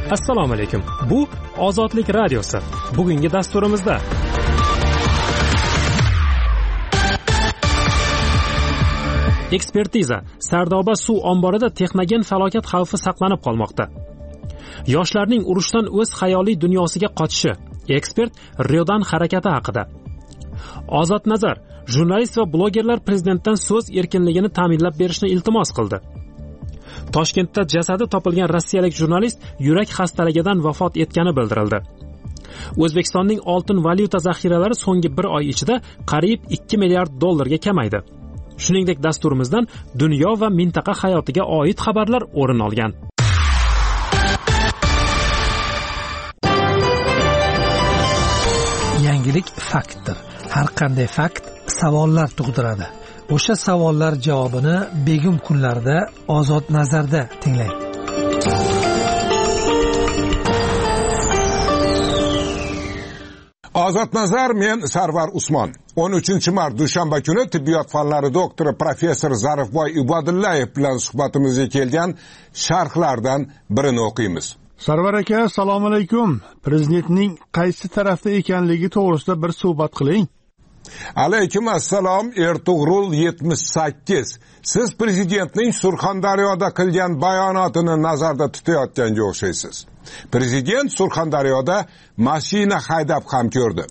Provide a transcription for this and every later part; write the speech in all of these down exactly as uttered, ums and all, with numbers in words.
Assalomu alaykum. Bu Ozodlik radiosi. Bugungi dasturimizda ekspertiza. Sardoba suv omborida texnogen falokat xavfi saqlanib qolmoqda. Yoshlarning urushdan o'z xayoliy dunyosiga qochishi. Ekspert Ryodan harakati haqida. Ozod Nazar, jurnalist va blogerlar prezidentdan so'z erkinligini ta'minlab berishni iltimos qildi. Toshkentda jasadi topilgan rossiyalik jurnalist yurak xastaligidan vafot etgani bildirildi. O'zbekistonning oltin valyuta zaxiralari so'nggi bir oy ichida qariyb ikki milliard dollarga kamaydi. Shuningdek, dasturimizdan dunyo va mintaqa hayotiga oid xabarlar o'rin olgan. Yangilik faktdir. Har qanday fakt savollar tug'diradi. O'sha savollar javobini begim kunlarda Ozod Nazarda tinglang. Ozod Nazar, men Sarvar Usmon. o'n uchinchi mart dushanba kuni tibbiyot fanlari doktori professor Zarifboy Ibodullayev bilan suhbatimizga kelgan sharhlardan birini o'qiymiz. Sarvar aka, assalomu alaykum. Prezidentning qaysi tarafda ekanligi to'g'risida bir suhbat qiling. Alaykum assalom. Ertug'rul yetmish sakkiz. Siz prezidentning Surxondaryoda qilgan bayonotini nazarda tutayotganga o'xshaysiz. Prezident Surxondaryoda mashina haydab ham ko'rdi.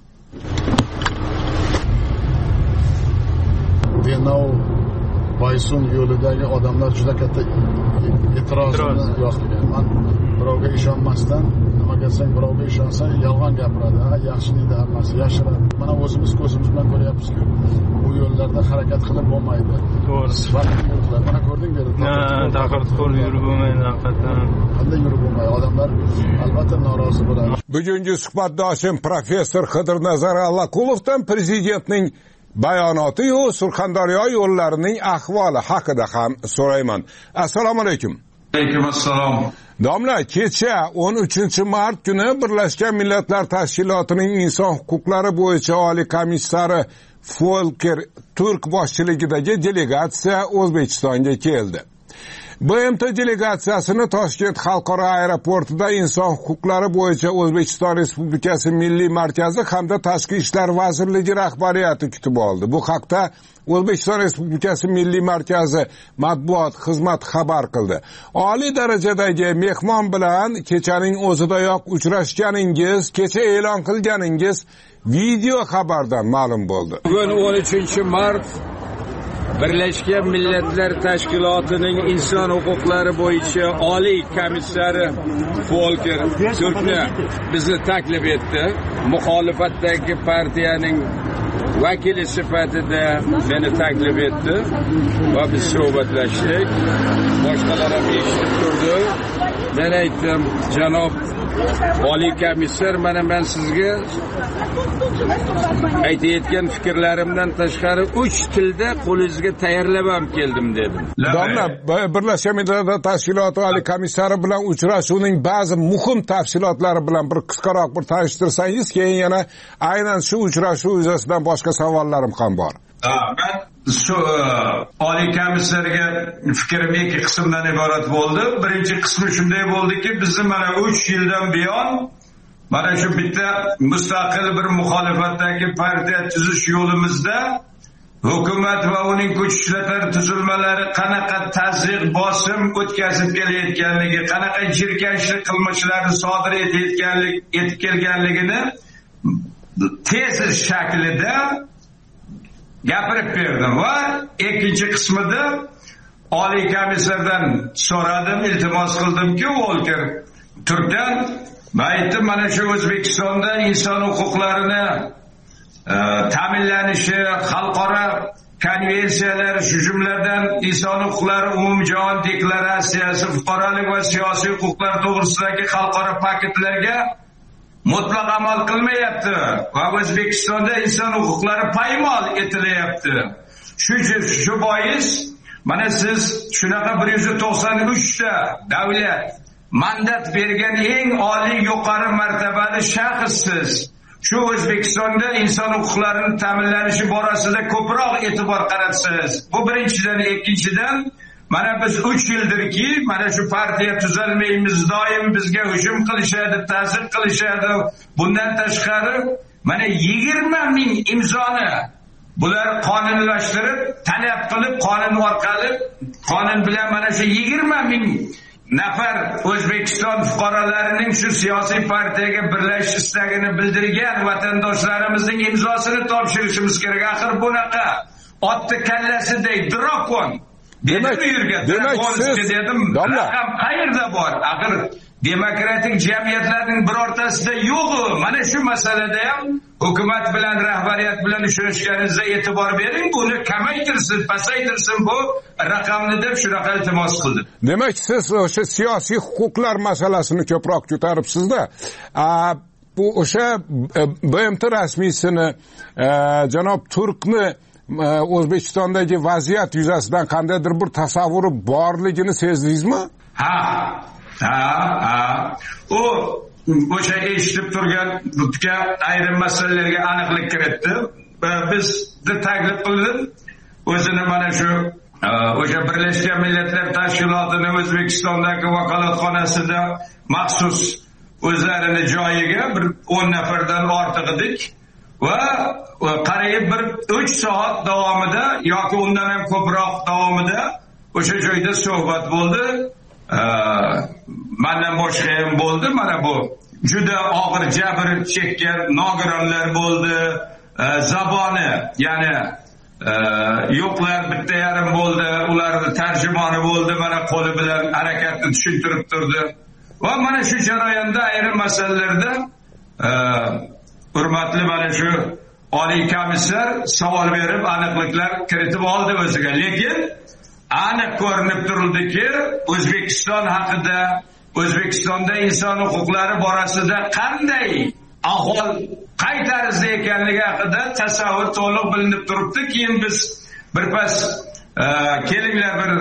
Denov Baysun yo'lidagi odamlar juda katta e'tirozini yoqtirgan. Men birovga ishonmasdan, nima desang birovga ishonsang yolg'on gapiradi. Ha, yaxshi deydi hammasi, yashiradi. Mana o'zimiz ko'zimiz bilan ko'ryapmiz-ku. Bu yo'llarda harakat qilib bo'lmaydi. To'g'ri. Sifatli yo'llar. Mana ko'rdingmi? Ha, taqir qo'l yurib bo'lmaydi haqiqatan. Qanday yurib bo'lmaydi? Odamlar albatta norozi bo'ladi. Bugungi suhbatdoshim professor Qidirnazar Allaqulovdan prezidentning bayonoti yu Surxondaryo yo'llarining ahvoli haqida ham so'rayman. Assalomu alaykum. Alaykum assalom. Domla, kecha o'n uchinchi mart kuni Birlashgan Millatlar Tashkilotining inson huquqlari bo'yicha oliy komissari Volker Turk boshchiligidagi delegatsiya O'zbekistonga keldi. B M T delegatsiyasini Toshkent xalqaro aeroportida inson huquqlari bo'yicha O'zbekiston Respublikasi Milliy markazi hamda Tashqi ishlar vazirligi rahbariyati kutib oldi. Bu haqda O'zbekiston Respublikasi Milliy markazi matbuot xizmati xabar qildi. Oliy darajadagi mehmon bilan kechaning o'zidayoq uchrashganingiz, kecha e'lon qilganingiz video xabardan ma'lum bo'ldi. Bugun o'n uchinchi mart Birlashgan Millatlar Tashkilotining inson huquqlari bo'yicha oliy komissari Volker Turkni bizni taklif etdi. Muxolifatdagi partiyaning vakili sifatida meni taklif etdi va biz suhbatlashdik. Boshqalar ham eshitib turdi. Men aytdim, janob oliy komissar, mana men sizga aytayotgan fikrlarimdan tashqari uch tilda qo'lingizga tayyorlab ham keldim dedim. Domla, Birlashgan Millatlar Tashkiloti oliy komissari bilan uchrashuvning ba'zi muhim tafsilotlari bilan bir qisqaroq bir tanishtirsangiz, keyin yana aynan shu uchrashuv yuzasidan boshqa savollarim ham bor. Ben shu oliy komissarga fikrim ikki qismdan iborat bo'ldi. Birinchi qismi shunday bo'ldiki, bizni mana uch yildan buyon mana shu bitta mustaqil bir muxolifatdagi partiya tuzish yo'limizda hukumat va uning kuch ishlatar tuzilmalari qanaqa tazyiq bosim o'tkazib kelayotganligi, qanaqa jirkanchlik qilmishlarni sodir etayotganlik etib kelganligini tezis shaklida gapirib berdim va ikkinchi qismida oliy komissardan so'radim, iltimos qildimki, Volker Turkdan aytdim, mana shu O'zbekistonda inson huquqlarini e, ta'minlanishi, xalqaro konvensiyalar, shu jumladan inson huquqlari umumjahon deklaratsiyasi, fuqarolik va siyosiy huquqlar to'g'risidagi xalqaro paketlarga mutlaq amal qilmayapti va O'zbekistonda inson huquqlari poymol etilyapti. Shu shu bois mana siz shunaqa bir yuz to'qson uch ta davlat mandat bergan eng oliy yuqori martabali shaxssiz. Shu O'zbekistonda inson huquqlarining ta'minlanishi borasida ko'proq e'tibor qaratsangiz. Bu birinchidan, ikkinchidan mana biz uch yildirki mana shu partiya tuzalmaymiz, doim bizga hujum qilishadi, ta'zir qilishadi. Bundan tashqari mana yigirma ming imzoni bular qonunlashtirib, talab qilib, qonun orqali, qonun bilan mana shu yigirma ming nafar O'zbekiston fuqarolarining shu siyosiy partiyaga birlashish istagini bildirgan vatandoshlarimizning imzosini topshirishimiz kerak. Axir bunaqa otni kallasiday drakon demak demak siz dedim, raqam qayerda bor? Axir demokratik jamiyatlarning birortasida yo'q. Mana shu masalada ham hukumat bilan, rahbariyat bilan uchrashganingizda e'tibor bering, buni kamaytirsin, pasaytirsin bu raqamni deb shunaqa iltimos qildim. Demak siz o'sha siyosiy huquqlar masalasini ko'proq ko'taribsiz-da. Bu o'sha B M T rasmiysini, janob Turkni O'zbekistondagi vaziyat yuzasidan qandaydir bir tasavvuri borligini sezdingizmi? Ha, ha, ha. U o'sha eshitib turgan butga ayrim masalalarga aniqlik kiritdi. Bizni taklif qildim. O'zini mana shu o'sha Birlashgan Millatlar Tashkilotining O'zbekistondagi vakolatxonasida maxsus o'zlarini joyiga bir o'n nafardan ortiq edik. Va qariyb bir uch soat davomida yoki undan ham ko'proq davomida o'sha joyda suhbat bo'ldi. Mendan boshqa ham bo'ldi. Mana bu juda og'ir jabr chekkan nogironlar bo'ldi. Zaboni, ya'ni yo'qlar bitta yarim bo'ldi. Ularning tarjimoni bo'ldi. Mana qo'li bilan harakatni tushuntirib turdi. Va mana shu jarayonda ayrim masalalarda hurmatli mana shu oliy komissar savol berib aniqliklar kiritib oldi o'ziga. Lekin aniq ko'rinib turildiki, O'zbekiston haqida, O'zbekistonda inson huquqlari borasida qanday ahvol, qay tarzda ekanligi haqida tasavvur to'liq bilinib turibdi. Keyin biz birpas kelinglar bir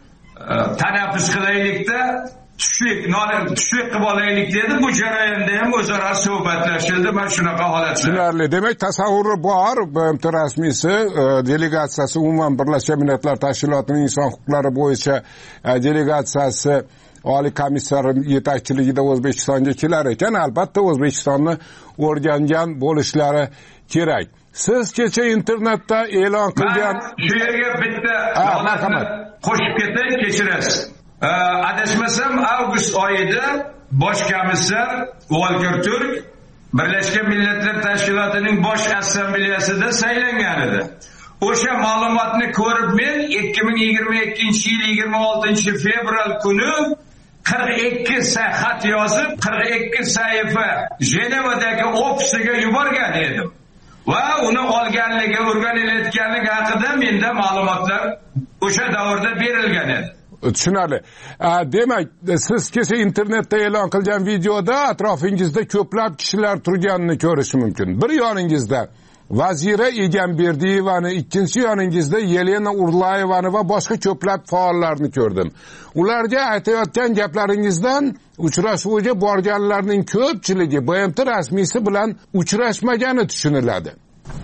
tanaffus qilaylikda, tushlik, tushlik qilib olaylik dedi. Bu jarayonda ham o'zaro suhbatlashildi. Mana shunaqa holat. Tushunarli. Demak, tasavvuri bor. B M T rasmiysi, delegatsiyasi, umuman Birlashgan Millatlar Tashkilotining inson huquqlari bo'yicha delegatsiyasi oliy komissar yetakchiligida O'zbekistonga kelar ekan. Albatta O'zbekistonni o'rgangan bo'lishlari kerak. Siz kecha internetda e'lon qilgan shu yerga bitta holatni qo'shib ketay, kechirasiz. Adashmasam avgust oyida bosh komissar Volker Turk Birlashgan Millatlar Tashkilotining bosh assambleyasida saylangan edi. O'sha ma'lumotni ko'rib men ikki ming yigirma ikkinchi yil yigirma oltinchi fevral kuni qirq ikki xat yozib, qirq ikki sahifa Jenevadagi ofisiga yuborgan edim. Va uni olganligi, o'rganilayotganligi haqida menda ma'lumotlar o'sha davrda berilgan edi. Tushunarli. Demak, siz kecha internetda e'lon qilgan videoda atrofingizda ko'plab kishilar turganini ko'rish mumkin. Bir yoningizda Vazira Egamberdiyevani, ikkinchi yoningizda Yelena Urlayevani va boshqa ko'plab faollarni ko'rdim. Ularga aytayotgan gaplaringizdan uchrashuvga borganlarning ko'pchiligi B M T rasmiysi bilan uchrashmagani tushuniladi.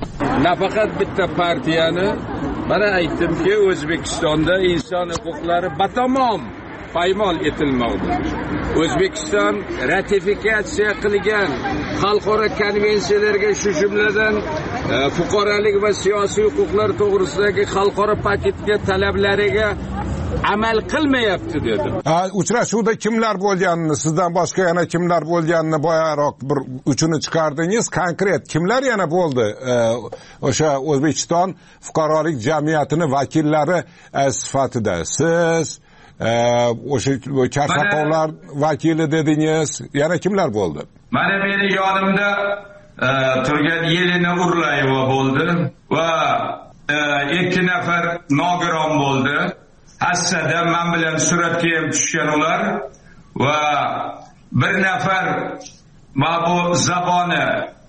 Nafaqat bitta partiyani, mana aytdimki, O'zbekistonda inson huquqlari batamom paymol etilmoqda. O'zbekiston ratifikatsiya qilgan xalqaro konvensiyalarga, shu jumladan fuqarolik va siyosiy huquqlar to'g'risidagi xalqaro paketga, talablariga amal qilmayapti dedi. Uchrashuvda kimlar bo'lganini, sizdan boshqa yana kimlar bo'lganini boyaroq bir uchini chiqardingiz. Konkret kimlar yana bo'ldi? O'sha O'zbekiston fuqarolik jamiyatini vakillari sifatida siz, o'sha Karsaqovlar vakili dedingiz. Yana kimlar bo'ldi? Mana meni yonimda turgan Yelena Urlayeva bo'ldi va ikki nafar nogiron bo'ldi. Hassada men bilan suratga ham tushgan ular va bir nafar bu zaboni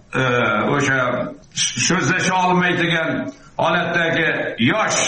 o'sha so'zlasha olmaydigan holatdagi yosh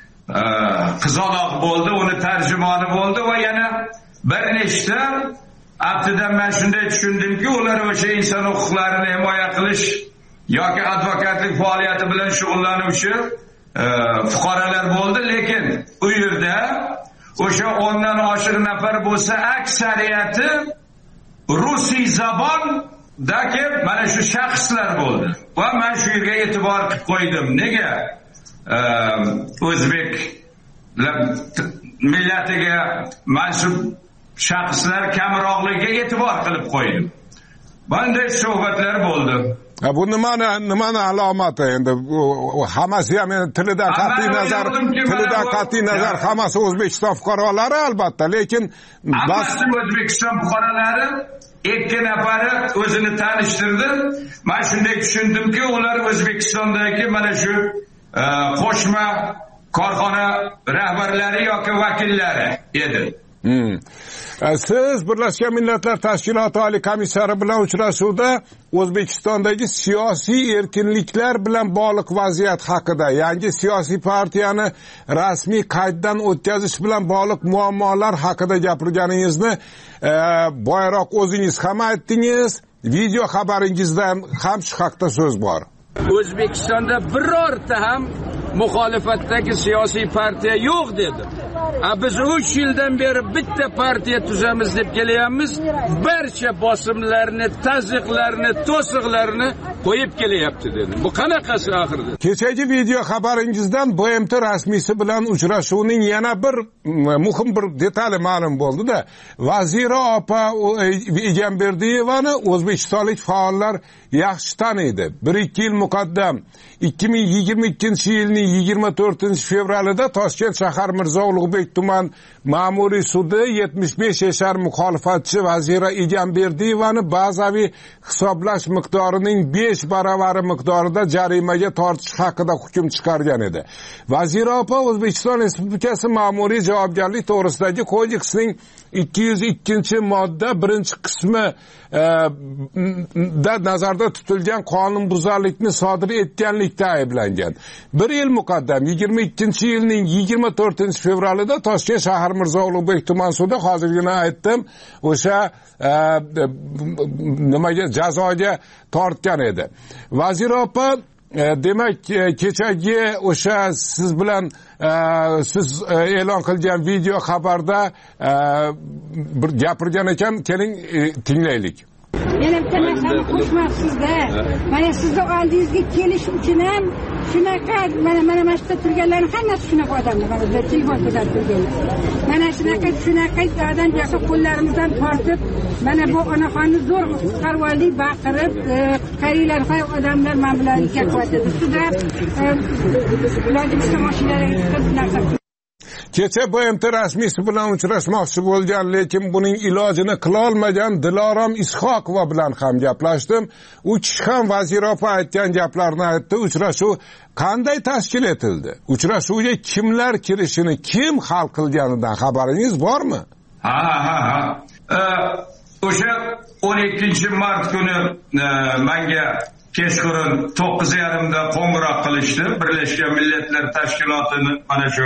qizaloq bo'ldi, uni tarjimoni bo'ldi va yana bir nechta aftidan men shunday tushundimki, ular o'sha inson huquqlarini himoya qilish yoki advokatlik faoliyati bilan shug'ullanuvchi fuqarolar bo'ldi. Lekin u yerda o'sha o'ndan oshiq nafar bo'lsa, aksariyati rusiy zabondagi mana shu shaxslar bo'ldi. Va men shu yerga e'tibor qilib qo'ydim. Nega? O'zbek millatiga mansub shaxslar kamroqligiga e'tibor qilib qo'ydim. Bunday suhbatlar bo'ldi. Bu nimani nimani alomati endi? Hammasi ham tilidan qat'iy nazar, tilidan qat'iy nazar hammasi O'zbekiston fuqarolari albatta, lekin hammasi O'zbekiston fuqarolari. Ikki nafari o'zini tanishtirdi. Men shunday tushundimki, ular O'zbekistondagi mana shu qo'shma korxona rahbarlari yoki vakillari edi. Hmm. Siz Birlashgan Millatlar Tashkiloti oliy komissari bilan uchrashuvda O'zbekistondagi siyosiy erkinliklar bilan bog'liq vaziyat haqida, yangi siyosiy partiyani rasmiy qayddan o'tkazish bilan bog'liq muammolar haqida gapirganingizni e, boyroq o'zingiz ham aytdingiz. Video xabaringizdan ham shu haqda so'z bor. O'zbekistonda birorta ham muxolifatdagi siyosiy partiya yo'q dedi. A biz uch yildan beri bitta partiya tuzamiz deb kelyapmiz. Barcha bosimlarni, taziqlarni, to'siqlarni qo'yib kelyapti dedi. Bu qanaqasi axirda? Kechagi video xabaringizdan B M T rasmiysi bilan uchrashuvning yana bir muhim bir detali ma'lum bo'ldi-da. Vazira opa Egamberdiyevani o'zbekistonlik faollar yaxshi taniydi. bir ikki yil muqaddam ikki ming yigirma ikkinchi yilning yigirma to'rtinchi fevralida Toshkent shahar Mirzo Ulug'bek tuman ma'muriy sudi yetmish besh yashar muxolifatchi Vazira Egamberdiyevani bazaviy hisoblash miqdorining besh baravari miqdorida jarimaga tortish haqida hukm chiqargan edi. Vazira opa O'zbekiston Respublikasi ma'muriy javobgarlik to'g'risidagi kodeksning ikki yuz ikkinchi modda birinchi qismi e, da nazarda tutilgan qonunbuzarlikni sodir etganlikda ayblangan. Bir yil muqaddam yigirma ikkinchi yilning yigirma to'rtinchi fevralida Toshkent shahar Mirzo Ulug'bek tuman sudi hozirgina aytdim, o'sha e, nimaga jazoga tortgan edi. Vazir opa E, demak kechagi o'sha siz bilan e, siz e, e'lon qilgan video xabarda e, bir gapirgan ekan, keling e, tinglaylik. Men bitta narsani qo'shmoqsizda, mana sizni oldingizga kelish uchun ham shunaqa mana mana mana shu turganlarning hammasi shunaqa odamlar, mana bu telefon ko'tarib turganlar. Mana shunaqa shunaqa odam yo'q, qo'llarimizdan tortib, mana bu onaxonni zo'r qutqarib oldik, baqirib, qutqaringlar, hay odamlar men bilan gaplashdi. Shuda iloji bo'lsa mashinalarga chiqib narsa. Kecha B M T rasmiysi bilan uchrashmoqchi bo'lgan, lekin buning ilojini qila olmagan Dilorom Ishoqova bilan ham gaplashdim. U kishi ham Vazira opa aytgan gaplarni aytdi. Uchrashuv qanday tashkil etildi? Uchrashuvga kimlar kirishini, kim hal qilganidan xabaringiz bormi? Ha ha ha. O'sha o'n ikkinchi mart kuni menga kechqurun to'qqiz yarim da qo'ng'iroq qilishdi. Birlashgan Millatlar Tashkilotining mana shu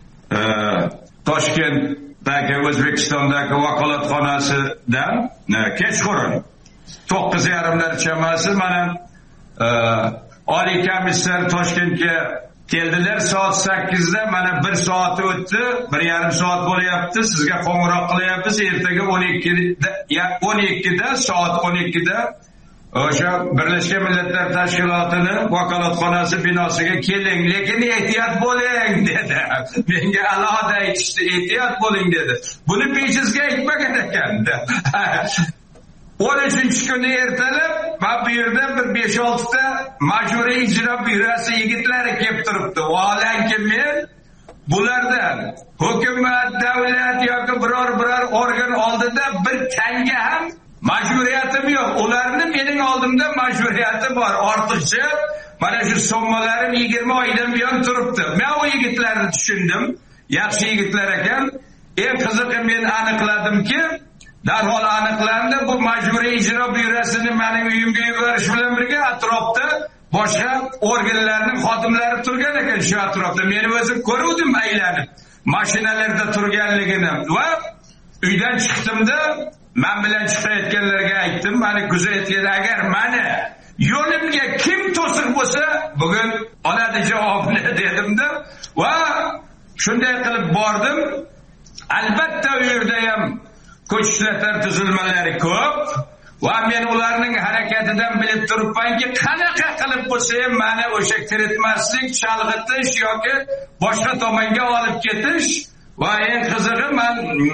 Toshkentdagi O'zbekistondagi vakolatxonasidan kechqurun to'qqiz yarimlar chamasi mana oliy komissar Toshkentga keldilar. Soat sakkizda mana bir soat o'tdi, bir yarim soat bo'lyapti, sizga qo'ng'iroq qilyapmiz. Ertaga o'n ikkida o'n ikkida soat o'n ikkida o'sha Birlashgan Millatlar Tashkilotining vakolatxonasi binosiga keling, lekin ehtiyot bo'ling dedi. Menga alohida aytishdi, ehtiyot bo'ling dedi. Buni bejizga aytmagan ekanda. o'n uchinchi kuni ertalab men bu yerda bir besh olti ta majburiy ijro byurosi yigitlari kelib turibdi. Vaholanki men bulardan hukumat, davlat yoki biror biror organ oldida bir tanga ham majburiyatim yo'q. Ularni mening oldimda majburiyati bor. Ortiqcha mana shu sommalarim yigirma oydan buyon turibdi. Men u yigitlarni tushundim. Yaxshi yigitlar ekan. Eng qizig'i men aniqladimki, darhol aniqlandi, bu majburiy ijro byurosini mening uyimga yuborish bilan birga atrofda boshqa organlarning xodimlari turgan ekan. Shu atrofda meni o'zim ko'ruvdim aylanib, mashinalarda turganligini. Va uydan chiqdimda men bilan chiqayotganlarga aytdim, meni kuzatgan, agar meni yo'limga kim to'siq bo'lsa, bugun oladi javobni dedimda. Va shunday qilib bordim. albatta u yerda ham ko'chishlar tuzilmalari ko'p va men ularning harakatidan bilib turibmanki, qanaqa qilib bo'lsa ham meni o'sha kiritmaslik, chalg'itish yoki boshqa tomonga olib ketish va eng qizig'i men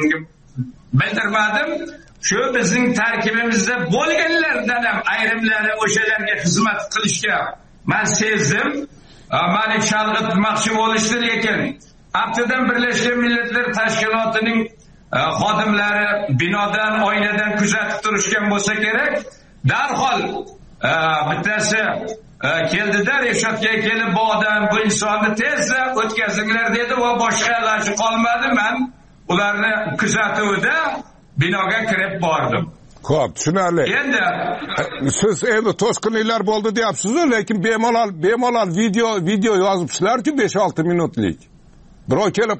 bildirmadim, shu bizning tarkibimizda bo'lganlardan ham ayrimlari o'shalarga xizmat qilishga men sezdim. Meni chalg'itmoqchi bo'lishdi, lekin aftidan Birlashgan Millatlar Tashkilotining xodimlari binodan, oynadan kuzatib turishgan bo'lsa kerak, darhol bittasi keldida Reshotga kelib, bu odam, bu insonni tezda o'tkazinglar dedi va boshqa iloji qolmadi. Men ularni kuzatuvda binoga kirib bordim. Xo'p, tushunarli. Endi siz endi to'sqinliklar bo'ldi deyapsiz-ku, lekin bemalol bemalol video video yozibsizlar-ku besh olti minutlik. Birov kelib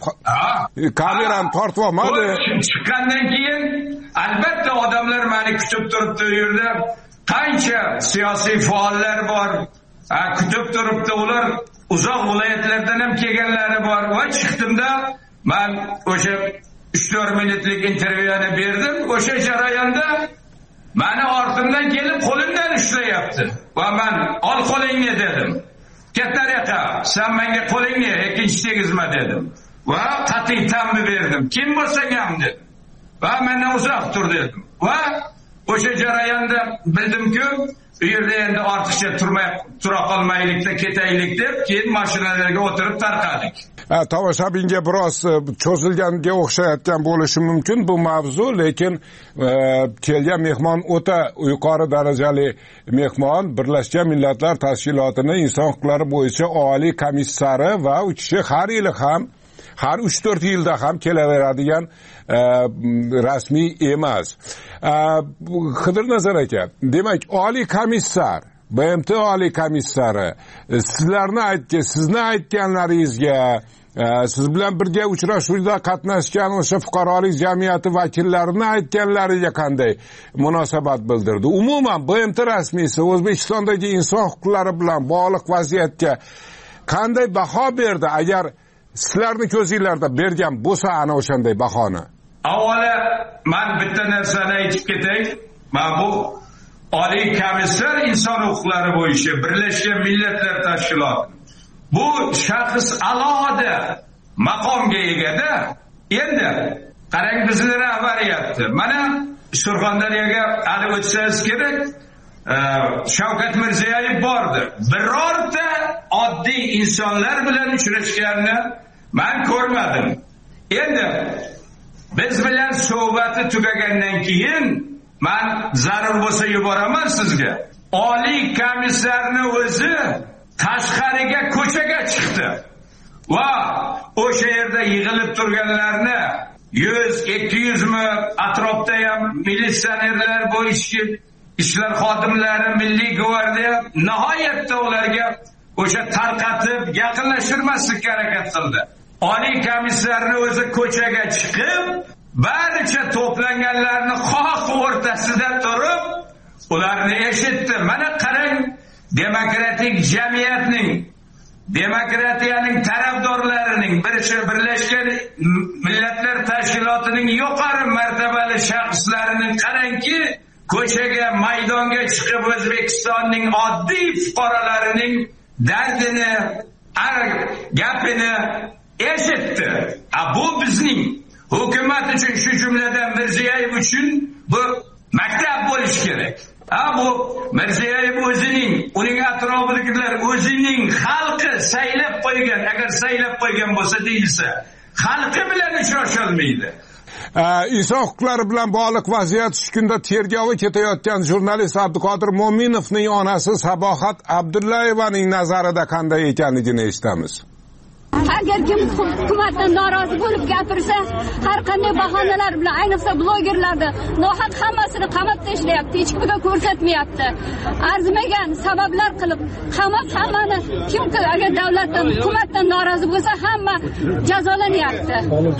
kamerani tortib olmadi. Chiqqandan keyin albatta odamlar meni kutib turibdi u yerda. Qancha siyosiy faollar bor, kutib turibdi. Ular uzoq viloyatlardan ham kelganlari bor va chiqdimda men o'sha uch to'rt minutlik intervyuni berdim. O'sha jarayonda meni ortimdan kelib qo'limdan ushlayapti va men ol qo'lingni dedim. Kattariqa, sen menga qo'lingni ikkinchi tegizma dedim. Va qat'iy tanbeh berdim. Kim bo'lsang ham dedim. Va mendan uzoq tur dedim. Va o'sha jarayonda bildimki, u yerda endi ortiqcha turmay tura qolmaylikda ketaylik deb, keyin mashinalarga o'tirib tarqadik. Ha, tomoshabinga biroz cho'zilganga o'xshayotgan bo'lishi mumkin bu mavzu, lekin e, kelgan mehmon o'ta yuqori darajali mehmon, Birlashgan Millatlar Tashkilotining inson huquqlari bo'yicha oliy komissari va u kishi har yili ham har uch to'rt yilda ham kelaveradigan e, rasmiy emas. E, Xidirnazar aka, demak oliy komissar, B M T oliy komissari sizlarni aytgan, sizni aytganlaringizga, siz bilan birga uchrashuvda qatnashgan o'sha fuqarolik jamiyati vakillarini aytganlariga qanday munosabat bildirdi? Umuman B M T rasmiysi O'zbekistondagi inson huquqlari bilan bog'liq vaziyatga qanday baho berdi? Agar sizlarning ko'zingizlarda bergan bo'lsa ana o'shanday bahoni. Avvalo men bitta narsani aytib ketay. Men bu oliy komissar inson huquqlari bo'yicha Birlashgan Millatlar Tashkiloti bu shaxs alohida maqomga egada. Endi qarang, bizning rahbariyatni mana Surxondaryoga hali o'tsangiz kerak, Shavkat Mirziyoyev bordi. Birorta oddiy insonlar bilan uchrashganini men ko'rmadim. Endi biz bilan suhbati tugagandan keyin men zarur bo'lsa yuboraman sizga. Oliy komissarni o'zi tashqariga ko'chaga chiqdi va o'sha yerda yig'ilib turganlarni yuz ikki yuz mi atrofda ham militsionerlar, bu ichki ishlar xodimlari, milliy gvardiya nihoyatda ularga o'sha tarqatib yaqinlashtirmaslikka harakat qildi. Oliy komissarni o'zi ko'chaga chiqib, barcha to'planganlarni xoh o'rtasida turib, ularni eshitdi. Mana qarang, demokratik jamiyatning, demokratiyaning tarafdorlarining, Birlashgan Millatlar Tashkilotining yuqori martabali shaxslarining qarangki, ko'chaga, maydonga chiqib O'zbekistonning oddiy fuqarolarining dardini, gapini eshitdi. Bu bizning hukumat uchun, shu jumladan Mirziyoyev uchun bu maktab bo'lishi kerak. Ha, bu Mirziyoyev o'zining, uning atrofidagilar o'zining xalqi saylab qo'ygan, agar saylab qo'ygan bo'lsa deyilsa, xalqi bilan uchrasha olmaydi. inson huquqlari bilan bog'liq vaziyat shu kunda tergovi ketayotgan jurnalist Abduqodir Mo'minovning onasi Sabohat Abdullayevaning nazarida qanday ekanligini eshitamiz. Agar kim hukumatdan norozi bo'lib gapirsa, har qanday bahonalar bilan, ayniqsa blogerlarni nohaq hammasini qamab tashlayapti, hech kimga ko'rsatmayapti. Arzimagan sabablar qilib qamab hammani, kim agar davlatdan, hukumatdan norozi bo'lsa, hamma jazolanyapti.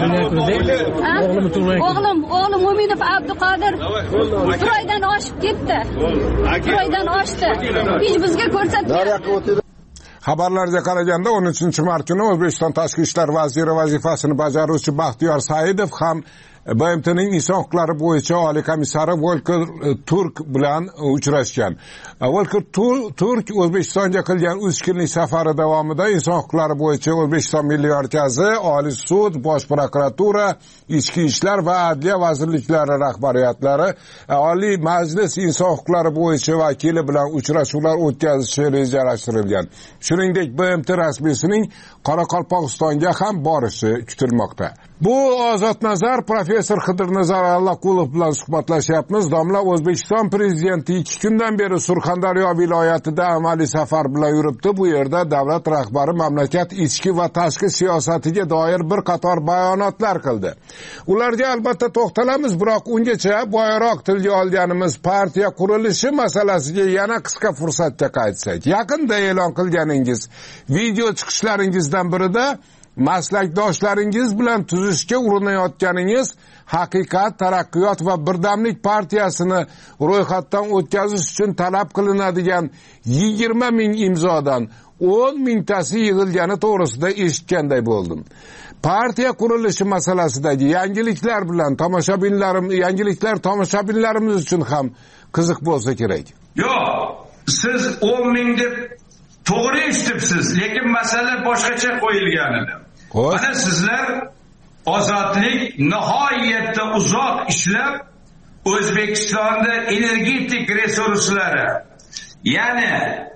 O'g'lim, o'g'lim Mo'minov Abduqodir bir oydan oshib ketdi. Bir oydan oshdi. Hech bizga ko'rsatmayapti. Xabarlarga qaraganda o'n uchinchi mart kuni O'zbekiston Tashqi ishlar vaziri vazifasini bajaruvchi Baxtiyor Saidov ham B M T'ning inson huquqlari bo'yicha oliy komissari Volker Turk bilan uchrashgan. Volker Turk O'zbekistonga qilgan uch kunlik safari davomida inson huquqlari bo'yicha O'zbekiston Milliy markazi, Oliy sud, Bosh prokuratura, Ichki ishlar va Adliya vazirliklari rahbariyatlari, Oliy Majlis inson huquqlari bo'yicha vakili bilan uchrashuvlar o'tkazishi rejalashtirilgan. Shuningdek, B M T rasmiysining Qoraqalpog'istonga ham borishi kutilmoqda. Bu Ozod nazar professor Xidirnazar Allaqulov bilan suhbatlashyapmiz. Domla O'zbekiston prezidenti ikki kundan beri Surxondaryo viloyatida amaliy safar bilan yuribdi. Bu yerda davlat rahbari mamlakat ichki va tashqi siyosatiga doir bir qator bayonotlar qildi. Ularga albatta to'xtalamiz, biroq ungacha boyroq tilga olganimiz partiya qurilishi masalasiga yana qisqa fursatga qaytsak. Yaqinda e'lon qilganingiz video chiqishlaringizdan birida maslakdoshlaringiz bilan tuzishga urinayotganingiz Haqiqat, Taraqqiyot va Birdamlik partiyasini ro'yxatdan o'tkazish uchun talab qilinadigan yigirma ming imzodan o'n mingtasi yig'ilgani to'g'risida eshitganday bo'ldim. Partiya qurilishi masalasidagi yangiliklar bilan tomoshabinlarim, yangiliklar tomoshabinlarimiz uchun ham qiziq bo'lsa kerak. Yo'q, siz o'n ming deb to'g'ri eshitibsiz, lekin masala boshqacha qo'yilgan edi. Mana sizlar ozodlik nihoyatda uzoq ishlab O'zbekistonda energetik resurslari, ya'ni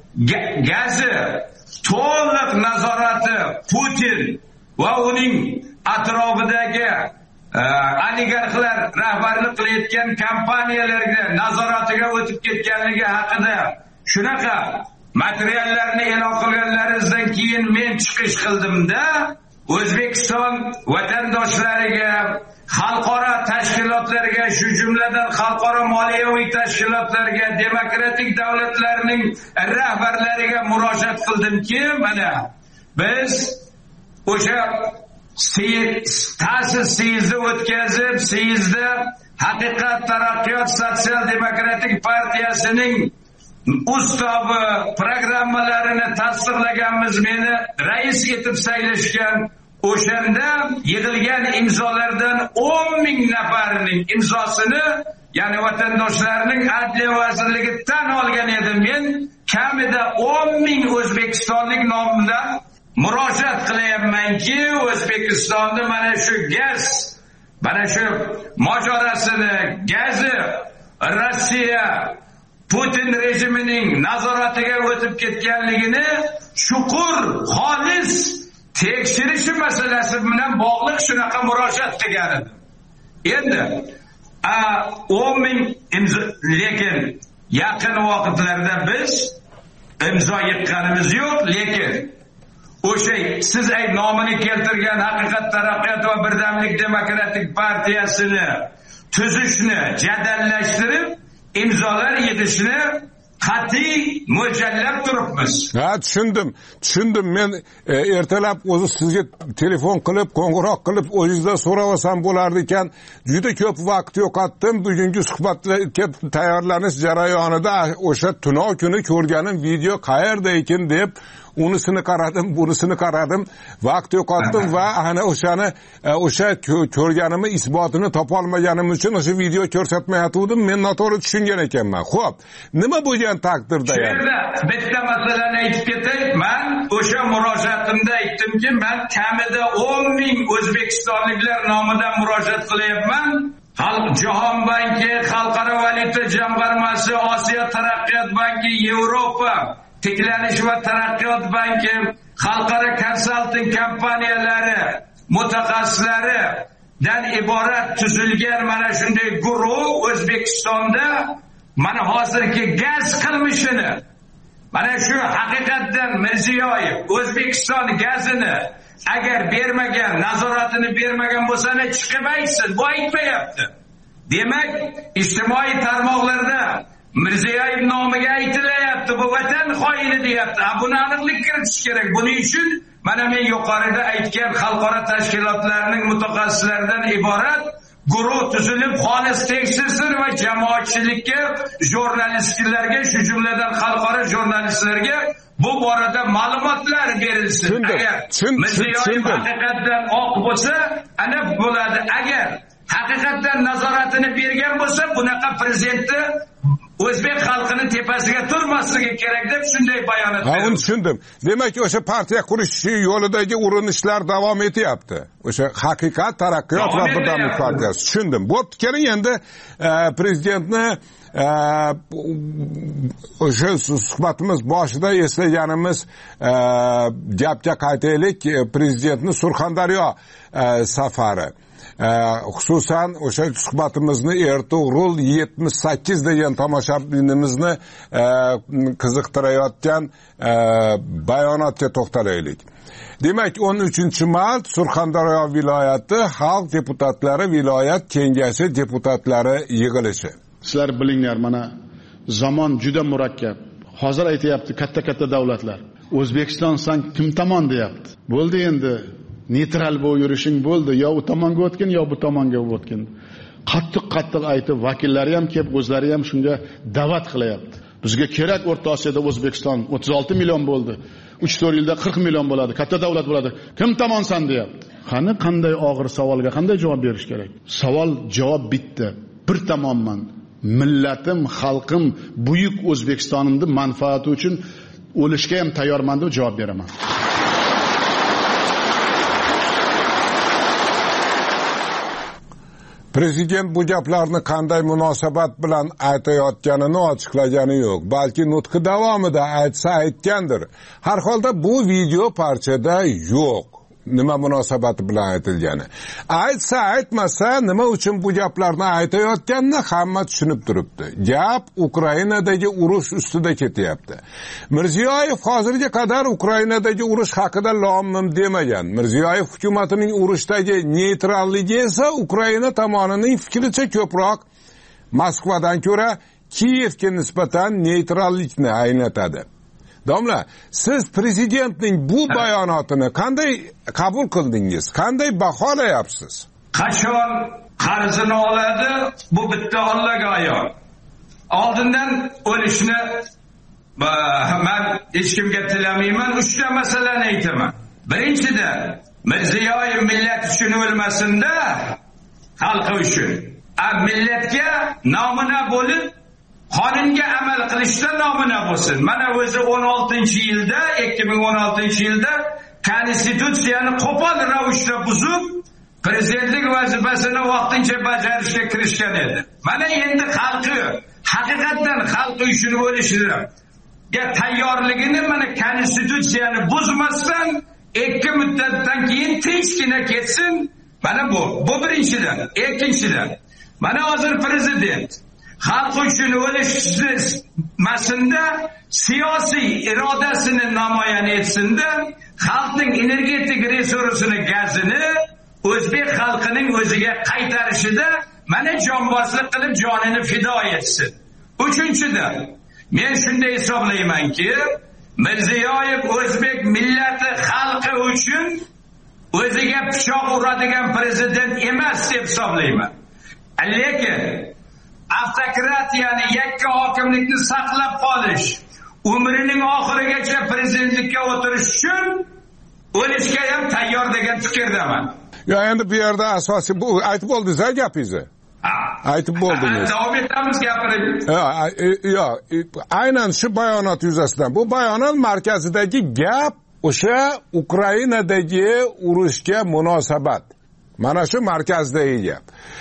gazi to'liq nazorati Putin va uning atrofidagi oligarxlar rahbarlik qilayotgan kompaniyalarga nazoratiga o'tib ketganligi haqida shunaqa materiallarni e'lon qilganlaringizdan keyin men chiqish qildimda, O'zbekiston vatandoshlariga, xalqaro tashkilotlarga, shu jumladan xalqaro moliyaviy tashkilotlarga, demokratik davlatlarning rahbarlariga murojaat qildimki, mana biz o'sha ta'sis siyzni o'tkazib, siyizda Haqiqat, Taraqqiyot sotsial-demokratik partiyasining ustobi programmalarini tasdiqlaganmiz, meni rais etib saylashgan. O'shanda yig'ilgan imzolardan o'n ming nafarining imzosini, ya'ni vatandoshlarning Adliya vazirligi tan olgan edim. Men kamida o'n ming o'zbekistonlik nomidan murojaat qilyapmanki, O'zbekistonda mana shu gaz, mana shu mojarosini, gazi Rossiya Putin rejimining nazoratiga o'tib ketganligini chuqur, xolis tekshirish masalasi bilan bog'liq shunaqa murojaat qilgan edim. Endi o'n ming imzo, lekin yaqin vaqtlarda biz imzo yiqqanimiz yo'q, lekin o'sha siz ay nomini keltirgan Haqiqat, Taraqqiyot va Birdamlik demokratik partiyasini tuzishni jadallashtirib, imzolar yig'ishni qat'iy mo'ljallab turibmiz. Ha, tushundim. Tushundim. Men e, ertalab o'zi sizga telefon qilib, qo'ng'iroq qilib, o'zingizdan so'rab olsam bo'lardi ekan. Juda ko'p vaqt yo'qotdim. Bugungi suhbatga tayyorlanish jarayonida o'sha tunov kuni ko'rganim video qayerda ekan deb unisini qaradim, bunisini qaradim, vaqt yo'qotdim va ana o'shani o'sha ko'rganimni isbotini topolmaganim uchun o'sha video ko'rsatmayotgandim. Men noto'g'ri tushungan ekanman. Xo'p, nima bo'lgan taqdirda ham? Bitta masalani aytib ketay. Men o'sha murojaatimda aytdimki, men kamida o'n ming o'zbekistonliklar nomidan murojaat qilyapman. Xalq Jahon banki, Xalqaro valyuta jamg'armasi, Osiyo taraqqiyot banki, Yevropa tiklanish va taraqqiyot banki, xalqaro konsalting kompaniyalari, mutaxassislaridan iborat tuzilgan mana shunday guruh O'zbekistonda mana hozirgi gaz qilmishini, mana shu haqiqatdan Mirziyoyev O'zbekiston gazini agar bermagan, nazoratini bermagan bo'lsa, chiqib aytsin, bu aytmayapti. Demak, ijtimoiy tarmoqlarda Mirziyoyev nomiga aytilayapti, bu vatan xoini deyapti. Buni aniqlik kiritish kerak. Buning uchun mana men yuqorida aytgan xalqaro tashkilotlarning mutaxassislaridan iborat guruh tuzilib xolis tekshirsizlar va jamoatchilikka, jurnalistlarga, shu jumladan xalqaro jurnalistlarga bu borada ma'lumotlar berilsin. Agar Mirziyoyev haqiqatdan oq bo'lsa, ana bo'ladi. Agar haqiqatdan nazoratini bergan bo'lsa, bunaqa prezidentni O'zbek xalqini tepasiga turmasligi kerak deb shunday bayonot berdi. Ha, uni tushundim. Demak, o'sha partiya qurish yo'lidagi urinishlar davom etyapti. O'sha haqiqat, taraqqiyot va birdamlik partiyasi. Tushundim. Bo'pti, keling endi prezidentni o'sha suhbatimiz boshida eslaganimiz gapga qaytaylik. Prezidentni Surxondaryo safari. Xususan o'sha suhbatimizni Ertugrul yetmish sakkiz degan tomoshabinimizni qiziqtirayotgan bayonotga to'xtalaylik. Demak, o'n uchinchi mart Surxondaryo viloyati xalq deputatlari viloyat kengashi deputatlari yig'ilishi. Sizlar bilinglar, mana zamon juda murakkab. Hozir aytayapti katta-katta davlatlar. O'zbekiston san kim tomon deyapti. Bo'ldi endi. Neytral bo'lib yurishing bo'ldi, yo u tomonga o'tgin, yo bu tomonga o'tgin. Qattiq-qattiq aytib, vakillari ham kelib, o'zlari ham shunga da'vat qilyapti. Bizga kerak O'rta Osiyoda O'zbekiston o'ttiz olti million bo'ldi. uch to'rt yilda qirq million bo'ladi, katta davlat bo'ladi. Kim tomonsan deyapti. Qani qanday og'ir savolga qanday javob berish kerak? Savol javob bitta. Bir tomonman. Millatim, xalqim, buyuk O'zbekistonimning manfaati uchun o'lishga ham tayyorman deb javob beraman. Prezident bu gaplarni qanday munosabat bilan aytayotganini ochiqlagani yo'q, balki nutqi davomida aytsa aytgandir. Har holda bu video parchada yo'q. Nima munosabati bilan aytilgani. Aytsa aytmasa nima uchun bu gaplarni aytayotganini hamma tushunib turibdi. Gap Ukrainadagi urush ustida ketyapti. Mirziyoyev hozirga qadar Ukrainadagi urush haqida lom-mim demagan. Mirziyoyev hukumatining urushdagi neytralligi esa Ukraina tomonining fikricha ko'proq Moskvadan ko'ra Kiyevga nisbatan neytrallikni anglatadi. Domla, siz prezidentning bu bayonotini qanday qabul qildingiz? Qanday baholayapsiz? Qachon qarzini oladi, bu bitta Allohga ayon. Oldindan o'lishni men hech kimga tilamayman, uchta masalani aytaman. Birinchidan, Mirziyoyev millat uchun o'lmasin-da, xalq uchun. A millatga nomina bo'lib qonunga amal qilishda nomina bo'lsin. Mana o'zi o'n oltinchi yilda, ikki ming o'n oltinchi yilda konstitutsiyani qo'pol ravishda buzib, prezidentlik vazifasini vaqtincha bajarishga kirishgan edi. Mana endi xalqi, haqiqatan xalqi uchun o'lishga tayyorligini mana konstitutsiyani buzmasdan ikki muddatdan keyin tinchgina ketsin. Mana bu, bu birinchidan. Ikkinchidan, mana hozir prezident xalq uchun o'lishmasinda siyosiy irodasini namoyon etsinda, xalqning energetik resursini, gazini o'zbek xalqining o'ziga qaytarishida mana jonbozlik qilib jonini fido etsin. Uchinchidan, men shunday hisoblaymanki, Mirziyoyev o'zbek millati xalqi uchun o'ziga pichoq uradigan prezident emas deb hisoblayman. Lekin avtokratiyani, yakka hokimlikni saqlab qolish, umrining oxirigacha prezidentlikka o'tirish uchun o'lishga ham tayyor degan fikrdaman. Yo, endi bu yerda asosiy bu aytib bo'ldingiz-a gapingizni. Aytib bo'ldingiz. Davom etamiz gapirib. Yo, aynan shu bayonot yuzasidan. Bu bayonot markazidagi gap o'sha Ukrainadagi urushga munosabat. Mana shu markazdagi gap.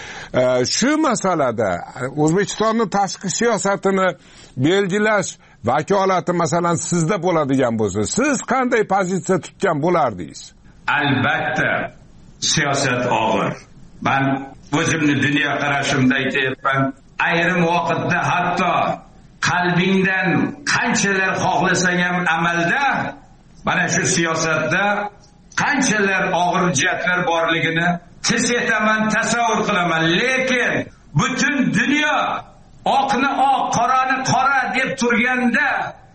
Shu masalada O'zbekistonning tashqi siyosatini belgilash vakolati masalan sizda bo'ladigan bo'lsa, siz qanday pozitsiya tutgan bo'lardingiz? Albatta, siyosat og'ir. Men o'zimni dunyo qarashimda aytayapman. Ayrim vaqtda hatto qalbingdan qanchalar xohlasang ham amalda mana shu siyosatda qanchalar og'ir jihatlar borligini his etaman, tasavvur qilaman. Lekin butun dunyo oqni oq, qorani qora deb turganda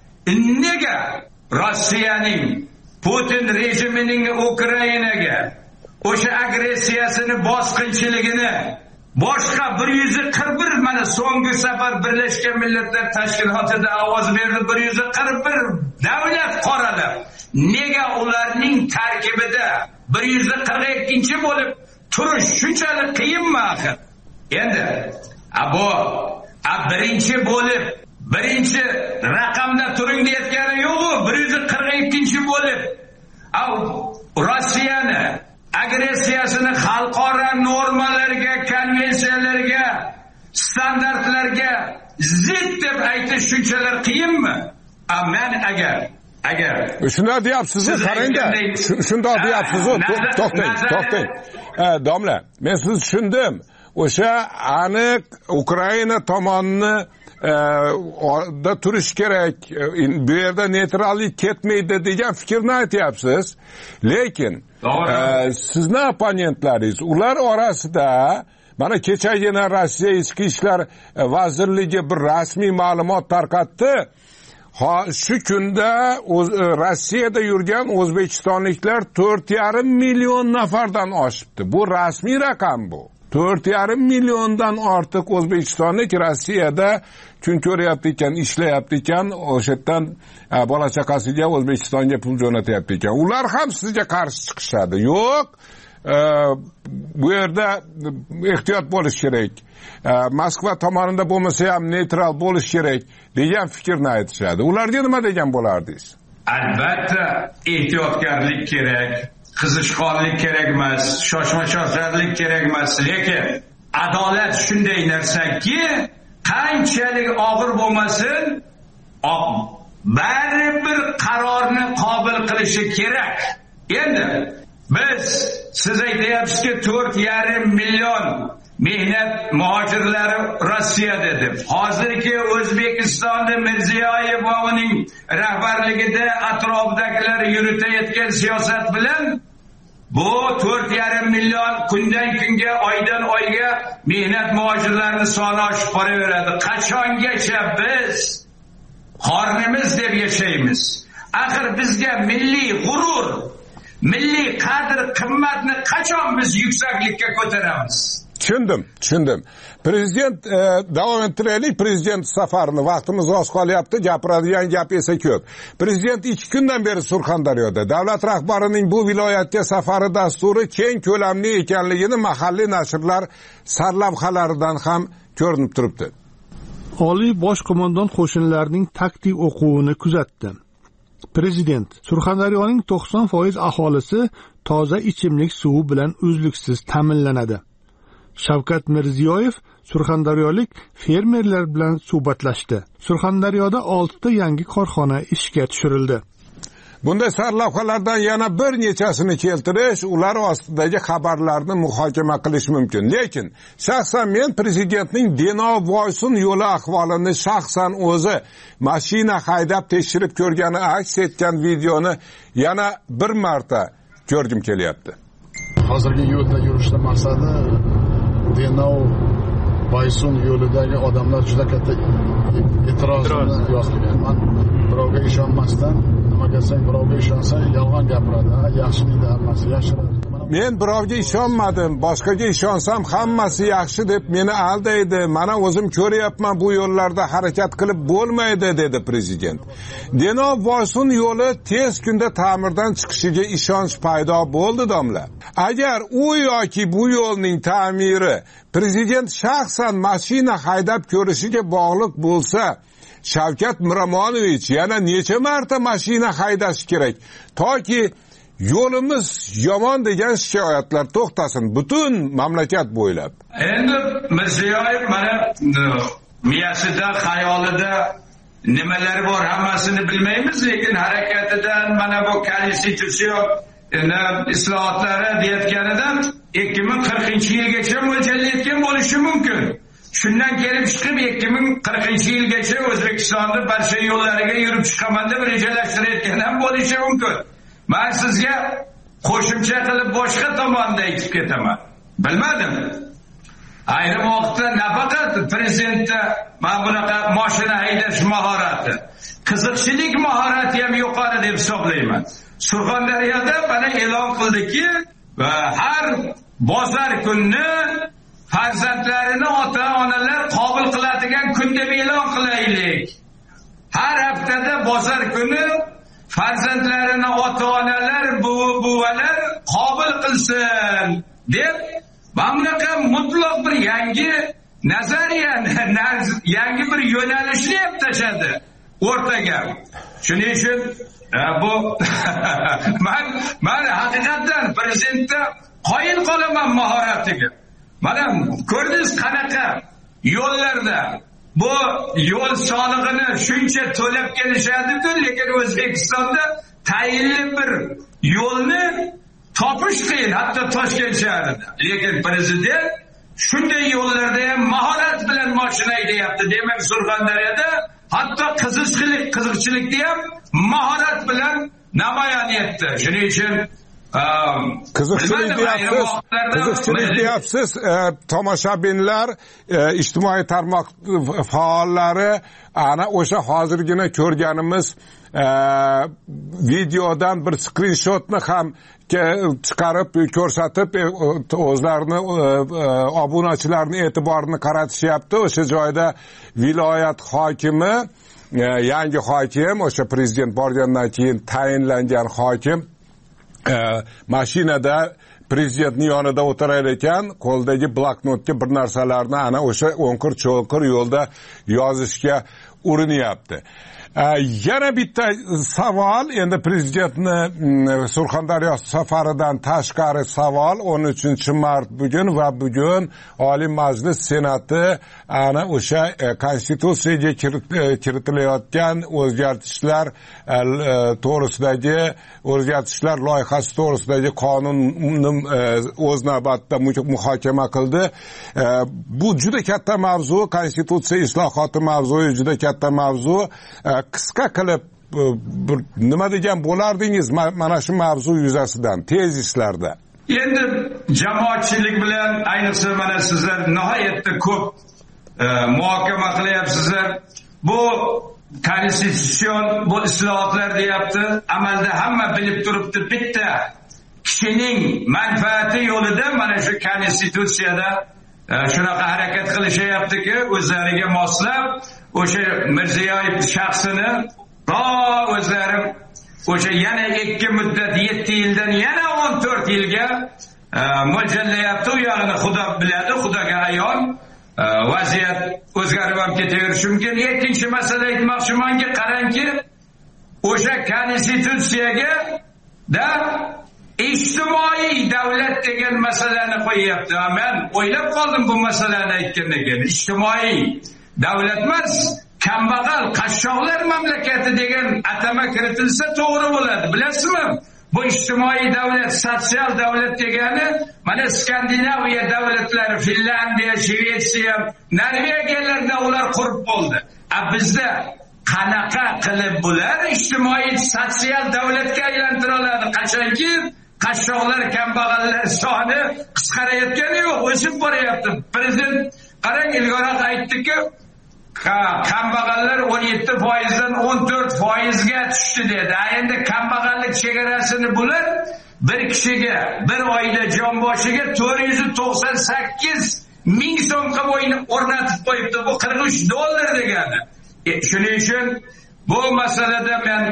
nega Rossiyaning, Putin rejimining Ukrainaga o'sha agressiyasini, bosqinchiligini boshqa bir yuz qirq bir mana so'nggi safar Birlashgan Millatlar Tashkilotida ovoz berdi bir yuz qirq bir davlat qoralar. Nega ularning tarkibida bir yuz qirq ikkinchi bo'lib turish shunchalik qiyinmi axir? Endi bu a birinchi bo'lib birinchi raqamda turing deyotgani yo'q-ku, bir yuz qirq ikkinchi bo'lib Rossiyani agressiyasini xalqaro normalarga, konvensiyalarga, standartlarga zid deb aytish shunchalar qiyinmi? Men agar agar shunday deyapsiz-ku, qarangda, shunday deyapsiz-ku, to'xtang, to'xtang. Domla, men sizni tushundim. O'sha aniq Ukraina tomonini da turish kerak, bu yerda neytrallik ketmaydi degan fikrni aytyapsiz. Lekin sizni opponentlaringiz ular orasida mana kechagina Rossiya ichki ishlar vazirligi bir rasmiy ma'lumot tarqatdi. Ha, shu kunda Rossiyada yurgan o'zbekistonliklar to'rt yarim million nafardan oshibdi. Bu rasmiy raqam bu. to'rt yarim milliondan ortiq o'zbekistonlik Rossiyada kun ko'ryapti ekan, ishlayapti ekan, o'sha yerdan bola chaqasiga O'zbekistonga pul jo'natyapti ekan. Ular ham sizga qarshi chiqishadi. Yo'q, bu yerda ehtiyot bo'lish kerak. Moskva tomonida bo'lmasa ham neytral bo'lish kerak degan fikrni aytishadi. Ularga nima degan bo'lardingiz? Albatta, ehtiyotkorlik kerak. Qizishqonlik kerak emas, shoshma-shoshlarlik kerak emas, lekin adolat shunday narsaki, qanchalik og'ir bo'lmasin, baribir qarorni qabul qilishi kerak. Endi biz siz aytyapsizki to'rt yarim million mehnat muhojirlari Rossiyada deb. Hozirgi O'zbekistonda Mirziyoyev va uning rahbarligida atrofidagilar yuritayotgan siyosat bilan bu to'rt yarim million kundan kunga, oydan oyga mehnat muhojirlarining soni oshib boraveradi. Qachongacha biz qornimiz deb yashaymiz? Axir bizga milliy g'urur, milliy qadr qimmatni qachon biz yuksaklikka ko'taramiz? Tushundim, tushundim. Prezident, davom ettiraylik, prezident safarini. Vaqtimiz oz qolyapti, gapiradigan gap esa ko'p. Prezident ikki kundan beri Surxondaryoda. Davlat rahbarining bu viloyatga safari dasturi keng ko'lamli ekanligini mahalliy nashrlar sarlavhalaridan ham ko'rinib turibdi. Oliy bosh qo'mondon qo'shinlarining taktik o'quvini kuzatdi. Prezident, Surxondaryoning to'qson foiz aholisi toza ichimlik suvi bilan uzluksiz ta'minlanadi. Shavkat Mirziyoyev surxondaryolik fermerlar bilan suhbatlashdi. Surxondaryoda oltita yangi korxona ishga tushirildi. Bunday sarlavhalardan yana bir nechasini keltirish, ular ostidagi xabarlarni muhokama qilish mumkin. Lekin shaxsan men prezidentning Denov-Boysun yo'li ahvolini shaxsan o'zi mashina haydab tekshirib ko'rgani aks etgan videoni yana bir marta ko'rgim kelyapti. Hozirgi yo'lda yurishda maqsadi Denov-Boysun yo'lidagi odamlar juda katta e'tirozini yozgan. Men birovga ishonmasdan, nima desang birovga ishonsa yolg'on gapiradi. Yaxshi deydi, hammasi yaxshi. Men birovga ishonmadim, boshqaga ishonsam hammasi yaxshi deb meni aldaydi. Mana o'zim ko'ryapman, bu yo'llarda harakat qilib bo'lmaydi dedi prezident. Denov-Boysun yo'li tez kunda ta'mirdan chiqishiga ishonch paydo bo'ldi domla. Agar u yoki bu yo'lning ta'miri prezident shaxsan mashina haydab ko'rishiga bog'liq bo'lsa, Shavkat Miromonovich yana necha marta mashina haydash kerak toki yo'limiz yomon degan shikoyatlar to'xtasin butun mamlakat bo'ylab. Endi Mirziyoyev mana miyasida, xayolida nimalar bor hammasini bilmaymiz, lekin harakatidan mana bu konstitutsiya islohotlari deyotganidan ikki ming qirqinchi yilgacha mo'ljallayotgan bo'lishi mumkin. Shundan kelib chiqib ikki ming qirqinchi yilgacha O'zbekistonning barcha yo'llariga yurib chiqaman deb rejalashtirayotgan ham bo'lishi mumkin. Men sizga qo'shimcha qilib boshqa tomonda aytib ketaman. Bilmadim. Ayrim vaqtda nafaqat prezidentda mana bunaqa mashina haydash mahorati, qiziqchilik mahorati ham yuqori deb hisoblayman. Surxondaryoda mana e'lon qildiki, har bozor kunni farzandlarini ota-onalar qabul qiladigan kun deb e'lon qilaylik. Har haftada bozor kuni farzandlarini ota-onalar, buvalar qabul qilsin deb mamlakat mutlaq bir yangi nazariyani, yangi bir yo'nalishni ham tashadi o'rtaga. Shuning uchun bu men men haqiqatan prezidentda qoyil qolaman mahoratiga. Mana ko'rdingiz qanaqa yo'llarda bu yo'l solig'ini shuncha to'lab kelishadi-ku, lekin O'zbekistonda tayinli bir yo'lni topish qiyin, hatto Toshkent shahrida. Lekin prezident shunday yo'llarda ham mahorat bilan mashina haydayapti. Demak, Surxondaryoda hatto qiziqchilik, qiziqchilikda ham mahorat bilan namoyon etdi. Shuning uchun qiziqchilik deyapsiz, qiziqchilik deyapsiz. Tomoshabinlar, ijtimoiy tarmoq faollari ana o'sha hozirgina ko'rganimiz videodan bir skrinshotni ham chiqarib ko'rsatib o'zlarini obunachilarning e'tiborini qaratishyapti. O'sha joyda viloyat hokimi, yangi hokim, o'sha prezident borgandan keyin tayinlangan hokim mashinada prezidentning yonida o'tirar ekan, qo'ldagi bloknotga bir narsalarni ana o'sha o'nqir-cho'nqir yo'lda yozishga urinyapti. Yana bitta savol, endi prezidentni Surxondaryo safaridan tashqari savol. o'n uchinchi mart bugun va bugun Oliy Majlis Senati ana o'sha konstitutsiyaga kiritilayotgan o'zgartishlar to'g'risidagi o'zgartishlar loyihasi to'g'risidagi qonunni o'z navbatida muhokama qildi. Bu juda katta mavzu, konstitutsiya islohoti mavzusi juda katta mavzu. Qisqa qilib nima degan bo'lardingiz mana shu mavzu yuzasidan tezislarda? Endi jamoatchilik bilan ayniqsa mana sizlar nihoyatda ko'p muhokama qilyapsizlar. Bu konstitutsion bu islohotlar deyapti. Amalda hamma bilib turibdi, bitta kishining manfaati yo'lida mana shu konstitutsiyada shunaqa harakat qilishyaptiki, o'zlariga moslab o'sha Mirziyoyev shaxsini to o'zlari o'sha yana ikki muddat yetti yildan yana o'n to'rt yilga mo'ljallayapti. U yog'ini Xudo biladi, Xudoga ayon. Vaziyat o'zgarib ham ketaverishi mumkin. Ikkinchi masala aytmoqchimanki, qarangki, o'sha konstitutsiyaga da ijtimoiy davlat degan masalani qo'yyapti. Men o'ylab qoldim bu masalani aytgandan keyin. Ijtimoiy davlat emas, kambag'al qashshoqlar mamlakati degan atama kiritilsa to'g'ri bo'ladi. Bilasizmi? Bu ijtimoiy davlat, sotsial davlat degani mana Skandinaviya davlatlari, Finlandiya, Shvetsiya, Norvegiyalarda ular qurib bo'ldi. A bizda qanaqa qilib bular ijtimoiy sotsial davlatga aylantira oladi? Qachonki qashshoqlar, kambag'allar soni qisqarayotgani yo'q, o'sib boryapti. Prezident qarang, ilgariroq aytdiki, kambag'allar o'n yetti foizdan o'n to'rt foizga tushdi dedi. Endi kambag'allik chegarasini bular bir kishiga bir oyda jonboshiga to'rt yuz to'qson sakkiz ming so'm qilib o'rnatib qo'yibdi. Bu qirq uch dollar degani. Shuning uchun bu masalada men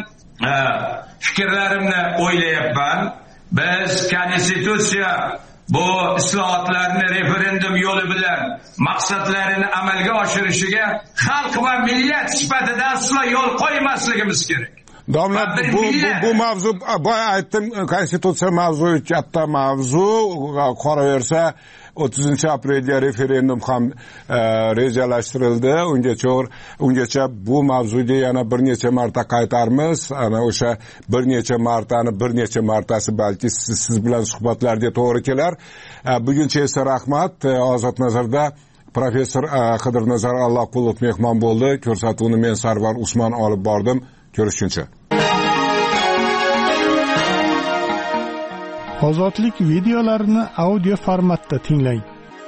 fikrlarimni o'ylayapman. Biz konstitutsiya bu islohotlarni referendum yo'li bilan maqsadlarini amalga oshirishiga xalq va millat sifatida aslo yo'l qo'ymasligimiz kerak. Domla, bu bu mavzu, boya aytdim, konstitutsiya mavzu katta mavzu, qolaversa o'ttizinchi aprelga referendum ham rejalashtirildi. Ungacha ungacha bu mavzuga yana bir necha marta qaytarmiz. Ana o'sha bir necha martani bir necha martasi balki siz, siz bilan suhbatlarga to'g'ri kelar. Buguncha esa rahmat. Ozod nazarda professor Qidirnazar Alloqulov mehmon bo'ldi. Ko'rsatuvni men Sarvar Usmon olib bordim. Ko'rishguncha. Ozodlik videolarini audio formatda tinglang.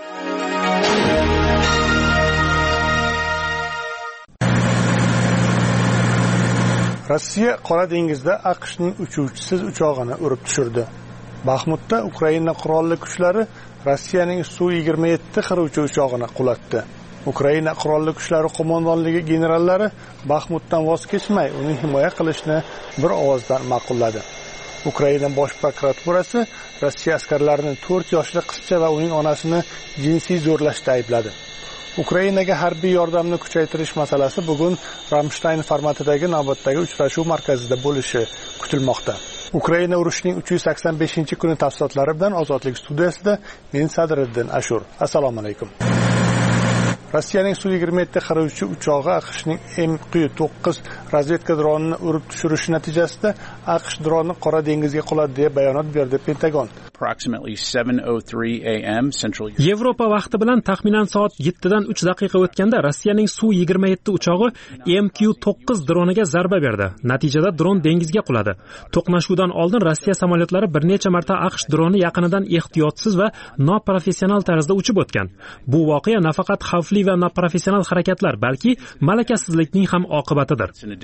Rossiya Qora dengizda AQShning uchuvchisiz uchog'ini urib tushirdi. Baxmutda Ukraina qurolli kuchlari Rossiyaning Su yigirma yetti qiruvchi uchog'ini qulatdi. Ukraina qurolli kuchlari qo'mondonligi generallari Baxmutdan voz kechmay, uni himoya qilishni bir ovozdan ma'qulladi. Ukraina bosh prokuraturasi Rossiya askarlarini to'rt yoshli qizcha va uning onasini jinsiy zo'rlashda aybladi. Ukrainaga harbiy yordamni kuchaytirish masalasi bugun Ramstein formatidagi navbatdagi uchrashuv markazida bo'lishi kutilmoqda. Ukraina urushining uch yuz sakson beshinchi kuni tafsilotlari bilan Ozodlik studiyasida men Sadriddin Ashur. Assalomu alaykum. Rossiyaning Su yigirma yetti qiruvchi uchog'i AQShning M Q to'qqiz razvedka dronini urib tushirishi natijasida AQSh droni Qora dengizga quladi deb bayonot berdi Pentagon. Yevropa vaqti bilan taxminan soat yettidan uch daqiqa o'tganda Rossiyaning Su yigirma yetti uchog'i M Q to'qqiz droniga zarba berdi. Natijada dron dengizga quladi. To'qnashuvdan oldin Rossiya samolyotlari bir necha marta AQSh droni yaqinidan ehtiyotsiz va noprofessional tarzda uchib o'tgan. Bu voqea nafaqat xavfli va noprofessional harakatlar, balki malakasizlikning ham oqibatidir.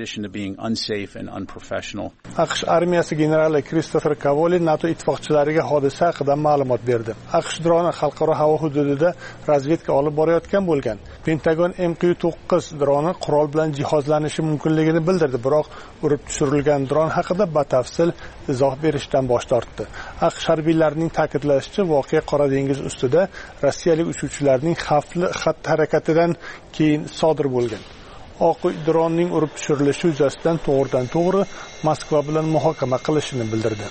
AQSh armiyasi generali Kristofer Kavoli NATO ittifoqchilariga hodisa haqida ma'lumot berdi. AQSh droni xalqaro havo hududida razvedka olib borayotgan bo'lgan. Pentagon M Q to'qqiz droni qurol bilan jihozlanishi mumkinligini bildirdi, biroq urib tushirilgan dron haqida batafsil izoh berishdan bosh tortdi. AQSh harbiylarining ta'kidlashicha, voqea Qora dengiz ustida rossiyalik uchuvchilarning xavfli xatti-harakatidan keyin sodir bo'lgan. Oq uy dronning urib tushirilishi yuzasidan to'g'ridan-to'g'ri Moskva bilan muhokama qilishini bildirdi.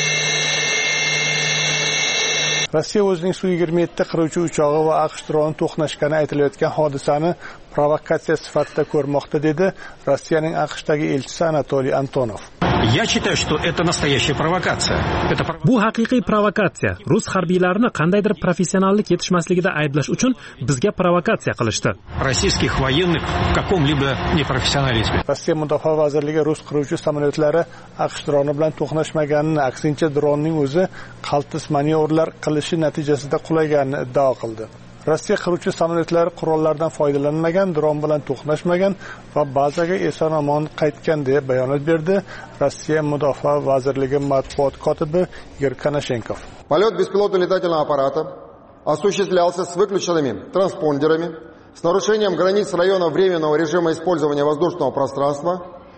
Rossiya o'zining Su yigirma yetti qiruvchi uchog'i va AQSh droni to'qnashgani aytilayotgan hodisani provokatsiya sifatida ko'rmoqda, dedi Rossiyaning AQShdagi elchisi Anatoliy Antonov. Я считаю, что это настоящая провокация. Это Bu haqiqiy provokatsiya. Rus harbiylarini qandaydir professionallik yetishmasligida ayblash uchun bizga provokatsiya qilishdi. Российских военных в каком-либо непрофессионализме. Rossiya mudofaa vazirligi rus qiruvchi samolyotlari AQSh droni bilan to'qnashmaganini, aksincha dronning o'zi qaltis manyovrlar qilishi natijasida qulaganini iddao qildi. Rossiya qiruvchi samolyotlari qurollardan foydalanmagan, dron bilan to'qnashmagan va bazaga eson-omon qaytgan deb bayonot berdi Rossiya mudofaa vazirligi matbuot kotibi Igor Konashenkov. Полет беспилотного летательного аппарата осуществлялся с выключенными транспондерами, с нарушением границ района временного режима использования воздушного пространства.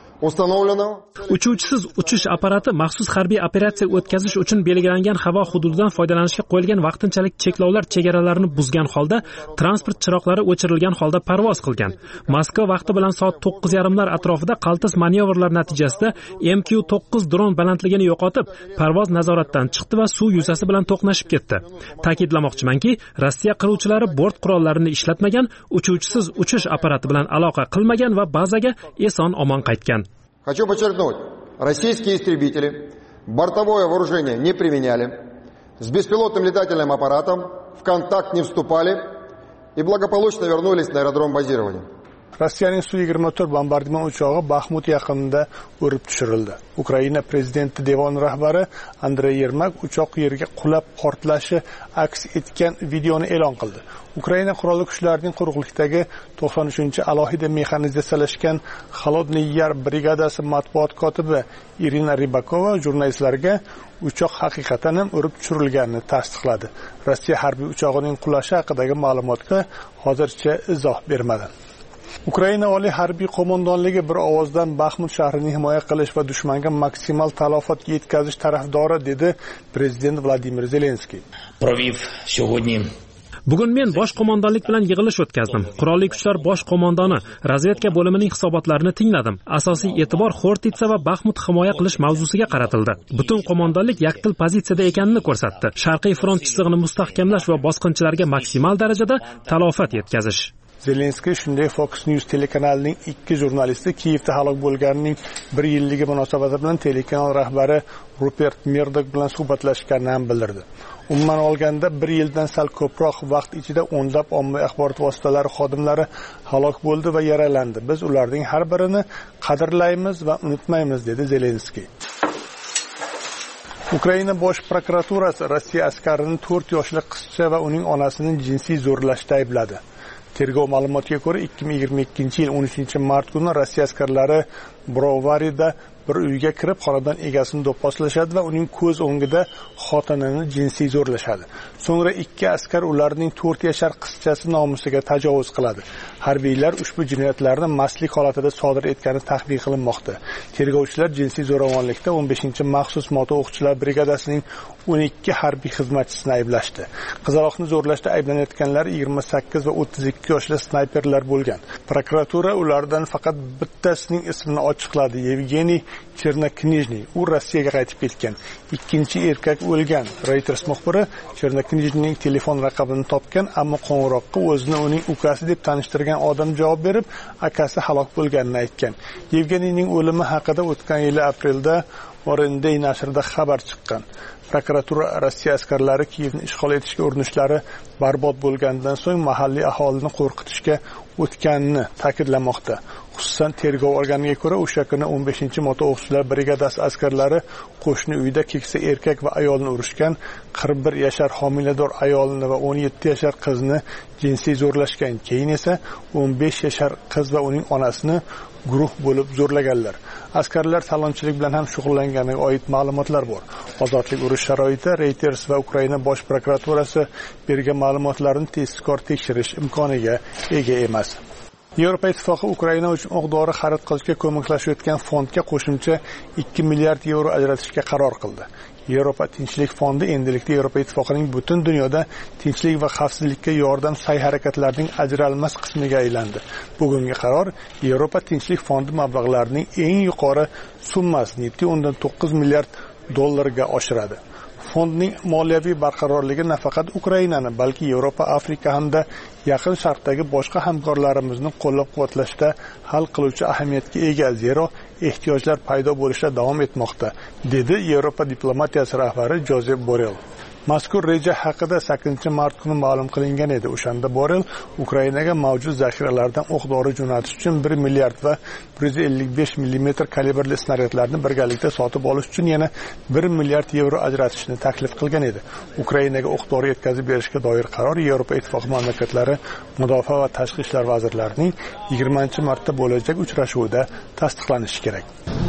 Uchuvchisiz uchish apparati maxsus harbiy operatsiya o'tkazish uchun belgilangan havo hududidan foydalanishga qo'yilgan vaqtinchalik cheklovlar chegaralarini buzgan holda transport chiroqlari o'chirilgan holda parvoz qilgan. Moskva vaqti bilan soat to'qqiz yarim lar atrofida qaltis manyovrlar natijasida M Q to'qqiz dron balandligini yo'qotib, parvoz nazoratdan chiqdi va suv yuzasi bilan to'qnashib ketdi. Ta'kidlamoqchimanki, Rossiya qiruvchilari bort qurollarini ishlatmagan, uchuvchisiz uchish apparati bilan aloqa qilmagan va bazaga eson-omon qaytgan. Хочу подчеркнуть, российские истребители бортовое вооружение не применяли, с беспилотным летательным аппаратом в контакт не вступали и благополучно вернулись на аэродром базирования. Rossiyaning Su yigirma to'rt bombardimon uchog'i Baxmut yaqinida urib tushirildi. Ukraina prezidenti devon rahbari Andrey Yermak uchoq yerga qulab portlashi aks etgan videoni e'lon qildi. Ukraina qurolli kuchlarining quruqlikdagi to'qson uchinchi alohida mexanizatsiyalashgan Холодный Yar brigadasi matbuot kotibi Irina Rybakova jurnalistlarga uchoq haqiqatan ham urib tushirilganini tasdiqladi. Rossiya harbiy uchog'ining qulashi haqidagi ma'lumotga hozircha izoh bermadi. Ukraina oliy harbiy qo'mondonligi bir ovozdan Baxmut shahrini himoya qilish va dushmanga maksimal talofat yetkazish tarafdori, dedi prezident Vladimir Zelenskiy. Bugun men bosh qo'mondonlik bilan yig'ilish o'tkazdim. Qurolli kuchlar bosh qo'mondoni, razvedka bo'limining hisobotlarini tingladim. Asosiy e'tibor Xortitsa va Baxmut himoya qilish mavzusiga qaratildi. Butun qo'mondonlik yakdil pozitsiyada ekanini ko'rsatdi. Sharqiy front chizig'ini mustahkamlash va bosqinchilarga maksimal darajada talofat yetkazish. Zelenskiy shunday Fox News telekanalining ikki jurnalisti Kiyevda halok bo'lganining bir yilligi munosabati bilan telekanal rahbari Rupert Murdoch bilan suhbatlashganini ham bildirdi. Umuman olganda bir yildan sal ko'proq vaqt ichida o'nlab ommaviy axborot vositalari xodimlari halok bo'ldi va yaralandi. Biz ularning har birini qadrlaymiz va unutmaymiz, dedi Zelenskiy. Ukraina bosh prokuraturasi Rossiya askarini to'rt yoshli qizcha va uning onasini jinsiy zo'rlashda aybladi. Tergov ma'lumotiga ko'ra ikki ming yigirma ikkinchi yil o'n uchinchi mart kuni Rossiya askarlari Brovarida bir uyga kirib xonadon egasini do'pposlashadi va uning ko'z o'ngida xotinini jinsiy zo'rlashadi. So'ngra ikki askar ularning to'rt yashar qizchasi nomusiga tajovuz qiladi. Harbiylar ushbu jinoyatlarni mastlik holatida sodir etgani taxmin qilinmoqda. Tergovchilar jinsiy zo'ravonlikda o'n beshinchi maxsus moto o'qchilar brigadasining o'n ikki harbiy xizmatchisini ayblashdi. Qizaloqni zo'rlashda ayblanayotganlar yigirma sakkiz va o'ttiz ikki yoshli snayperlar bo'lgan. Prokuratura ulardan faqat bittasining ismini ochiqladi. Yevgeniy Chernoknijniy. U Rossiyaga qaytib ketgan. Ikkinchi erkak o'lgan. Reuters muxbiri Chernoknijniyning telefon raqamini topgan, ammo qo'ng'iroqqa o'zini uning ukasi deb tanishtirgan odam javob berib, akasi halok bo'lganini aytgan. Yevgeniyning o'limi haqida o'tgan yil aprelda Orenday nashrida xabar chiqqan. Prokuratura Rossiya askarlari Kiyevni ishg'ol etishga urinishlari barbod bo'lgandan so'ng mahalliy aholini qo'rqitishga o'tganini ta'kidlamoqda. Xususan, tergov organiga ko'ra, o'sha kuni o'n beshinchi moto o'qchilar brigadasi askarlari qo'shni uyda keksa erkak va ayolni urishgan, qirq bir yashar homilador ayolni va o'n yetti yashar qizni jinsiy zo'rlashgan. Keyin esa o'n besh yashar qiz va uning onasini guruh bo'lib zo'rlaganlar. Askarlar talonchilik bilan ham shug'ullanganiga oid ma'lumotlar bor. Ozodlik urush sharoitida Reuters va Ukraina bosh prokuraturasi bergan ma'lumotlarni tezkor tekshirish imkoniga ega emas. Yevropa Ittifoqi Ukraina uchun o'q-dori xarid qilishga ko'maklashayotgan fondga qo'shimcha ikki milliard yevro ajratishga qaror qildi. Yevropa Tinchlik fondi endilikda Yevropa Ittifoqining butun dunyoda tinchlik va xavfsizlikka yordam sa'y-harakatlarining ajralmas qismiga aylandi. Bugungi qaror Yevropa Tinchlik fondi mablag'larining eng yuqori summasini yetti nuqta to'qqiz milliard dollarga oshiradi. Fondning moliyaviy barqarorligi nafaqat Ukrainani, balki Yevropa, Afrika hamda Yaqin Sharqdagi boshqa hamkorlarimizni qo'llab-quvvatlashda hal qiluvchi ahamiyatga ega, zero ehtiyojlar paydo bo'lishda davom etmoqda, dedi Yevropa diplomatiyasi rahbari Josep Borrell. Mazkur reja haqida sakkizinchi mart kuni ma'lum qilingan edi. O'shanda Borrell Ukrainaga mavjud zaxiralardan o'q-dori jo'natish uchun bir milliard va bir yuz ellik besh millimetr kalibrli snaryadlarni birgalikda sotib olish uchun yana bir milliard yevro ajratishni taklif qilgan edi. Ukrainaga o'q-dori yetkazib berishga doir qaror Yevropa Ittifoqi mamlakatlari mudofaa va tashqi ishlar vazirlarining yigirmanchi martda bo'lajak uchrashuvida tasdiqlanishi kerak.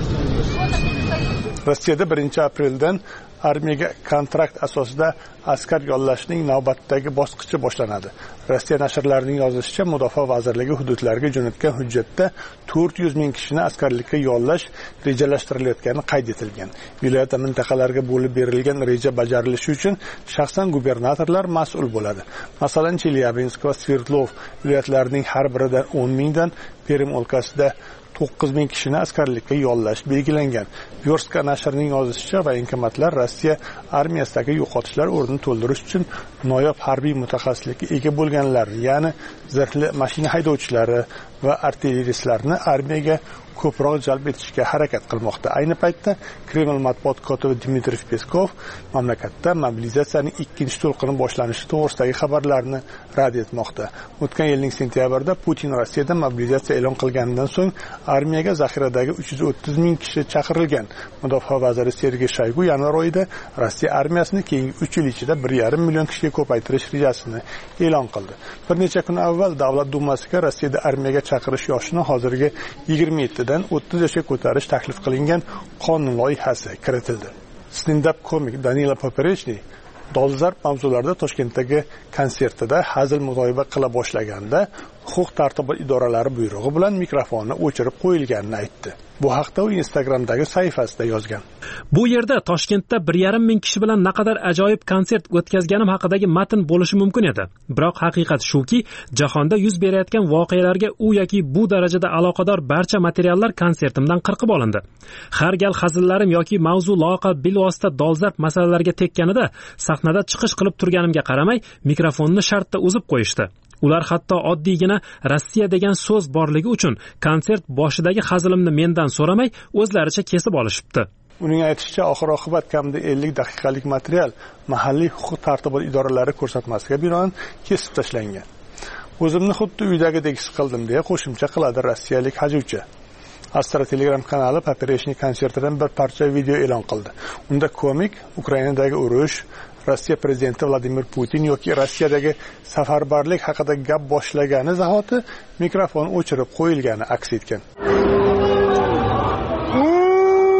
Rossiyada birinchi apreldan armiyaga kontrakt asosida askar yollashning navbatdagi bosqichi boshlanadi. Rossiya nashrlarining yozishicha, Mudofaa vazirligi hududlarga jo'natgan hujjatda to'rt yuz ming kishini askarlikka yollash rejalashtirilayotgani qayd etilgan. Viloyat va mintaqalarga bo'lib berilgan reja bajarilishi uchun shaxsan gubernatorlar mas'ul bo'ladi. Masalan, Chelyabinsk va Sverdlov viloyatlarining har biridan o'n mingdan, Perm o'lkasida to'qqiz ming kishini askarlikka yollash belgilangan. Yorska nashrining yozishicha, voenkomatlar Rossiya armiyasidagi yo'qotishlar o'rnini to'ldirish uchun noyob harbiy mutaxassislikka ega bo'lganlar, ya'ni zirhli mashina haydovchilari va artilleristlarni armiyaga ko'proq jalb etishga harakat qilmoqda. Ayni paytda Kreml matbuot kotibi Dmitriy Peskov mamlakatda mobilizatsiyaning ikkinchi to'lqini boshlanishi to'g'risidagi xabarlarni rad etmoqda. O'tgan yilning sentyabrida Putin Rossiyada mobilizatsiya e'lon qilganidan so'ng armiyaga zaxiradagi uch yuz o'ttiz ming kishi chaqirilgan. Mudofaa vaziri Sergey Shoygu yanvar oyida Rossiya armiyasini keyingi uch yil ichida bir yarim million kishiga ko'paytirish rejasini e'lon qildi. Bir necha kun avval Davlat dumasiga Rossiyada armiyaga chaqirish yoshini hozirgi yigirma yetti dan o'ttiz yoshga ko'tarish taklif qilingan qonun loyihasi kiritildi. Stand-up komik Danila Poperechniy dolzarb mavzularda Toshkentdagi konsertida hazil muzoyiba qila boshlaganda huquq tartibot idoralari buyrug'i bilan mikrofonni o'chirib qo'yilganini aytdi. Bu haqda u Instagramdagi sahifasida yozgan. Bu yerda Toshkentda bir yarim ming kishi bilan naqadar ajoyib konsert o'tkazganim haqidagi matn bo'lishi mumkin edi. Biroq haqiqat shuki, jahonda yuz berayotgan voqealarga u yoki bu darajada aloqador barcha materiallar konsertimdan qirqib olindi. Har gal hazillarim yoki mavzu loqa bilvosita dolzarb masalalarga tekkanida sahnada chiqish qilib turganimga qaramay, mikrofonni shartda uzib qo'yishdi. Ular hatto oddiygina Rossiya degan so'z borligi uchun konsert boshidagi hazilimni mendan so'ramay, o'zlaricha kesib olishibdi. Uning aytishicha, oxir-oqibat kamida ellik daqiqalik material mahalliy huquq tartibot idoralari ko'rsatmasiga binoan kesib tashlangan. O'zimni xuddi uydagidek his qildim, deya qo'shimcha qiladi rossiyalik hajuvchi. Astra Telegram kanali Poperechniy konsertidan bir parcha video e'lon qildi. Unda komik Ukrainadagi urush, Rossiya prezidenti Vladimir Putin yoki Rossiyadagi safarbarlik haqida gap boshlagani zahoti mikrofon o'chirib qo'yilgani aks etgan.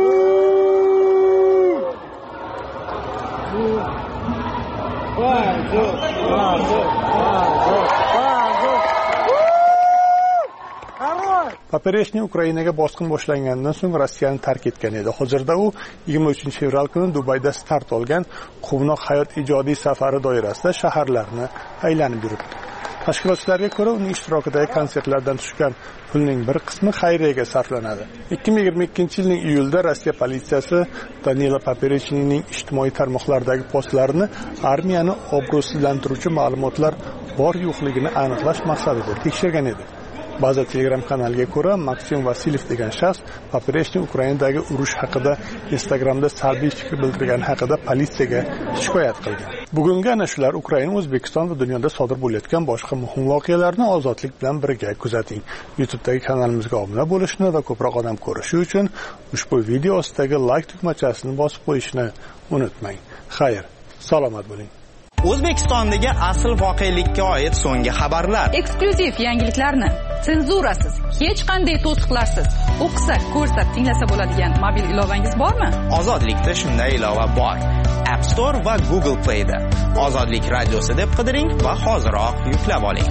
Poperechniy Ukrainaga bosqin boshlangandan so'ng Rossiyani tark etgan edi. Hozirda u yigirma uchinchi fevral kuni Dubayda start olgan quvnoq hayot ijodiy safari doirasida shaharlarni aylanib yuribdi. Tashkilotchilarga ko'ra, uning ishtirokidagi konsertlardan tushgan pulning bir qismi xayriyaga sarflanadi. ikki ming yigirma ikkinchi yilning iyulida Rossiya politsiyasi Danilo Poperechnyning ijtimoiy tarmoqlardagi postlarini armiyani obro'sizlantiruvchi ma'lumotlar bor yo'qligini aniqlash maqsadida tekshirgan edi. Ba'zi Telegram kanaliga ko'ra, Maksim Vasilyev degan shaxs Poperechny Ukrainadagi urush haqida Instagramda salbiy fikr bildirgani haqida politsiyaga shikoyat qilgan. Bugungi ana shular Ukraina, O'zbekiston va dunyoda sodir bo'layotgan boshqa muhim voqealarni ozodlik bilan birga kuzating. YouTube'dagi kanalimizga obuna bo'lishni va ko'proq odam ko'rishi uchun ushbu video ostidagi like tugmachasini bosib qo'yishni unutmang. Xayr, salomat bo'ling. O'zbekistondagi asl voqelikka oid so'nggi xabarlar, eksklyuziv yangiliklarni senzurasiz, hech qanday to'siqlarsiz o'qisa, ko'rsa, tinglasa bo'ladigan mobil ilovangiz bormi? Ozodlikda shunday ilova bor. App Store va Google Play'da Ozodlik radiosi deb qidiring va hoziroq yuklab oling.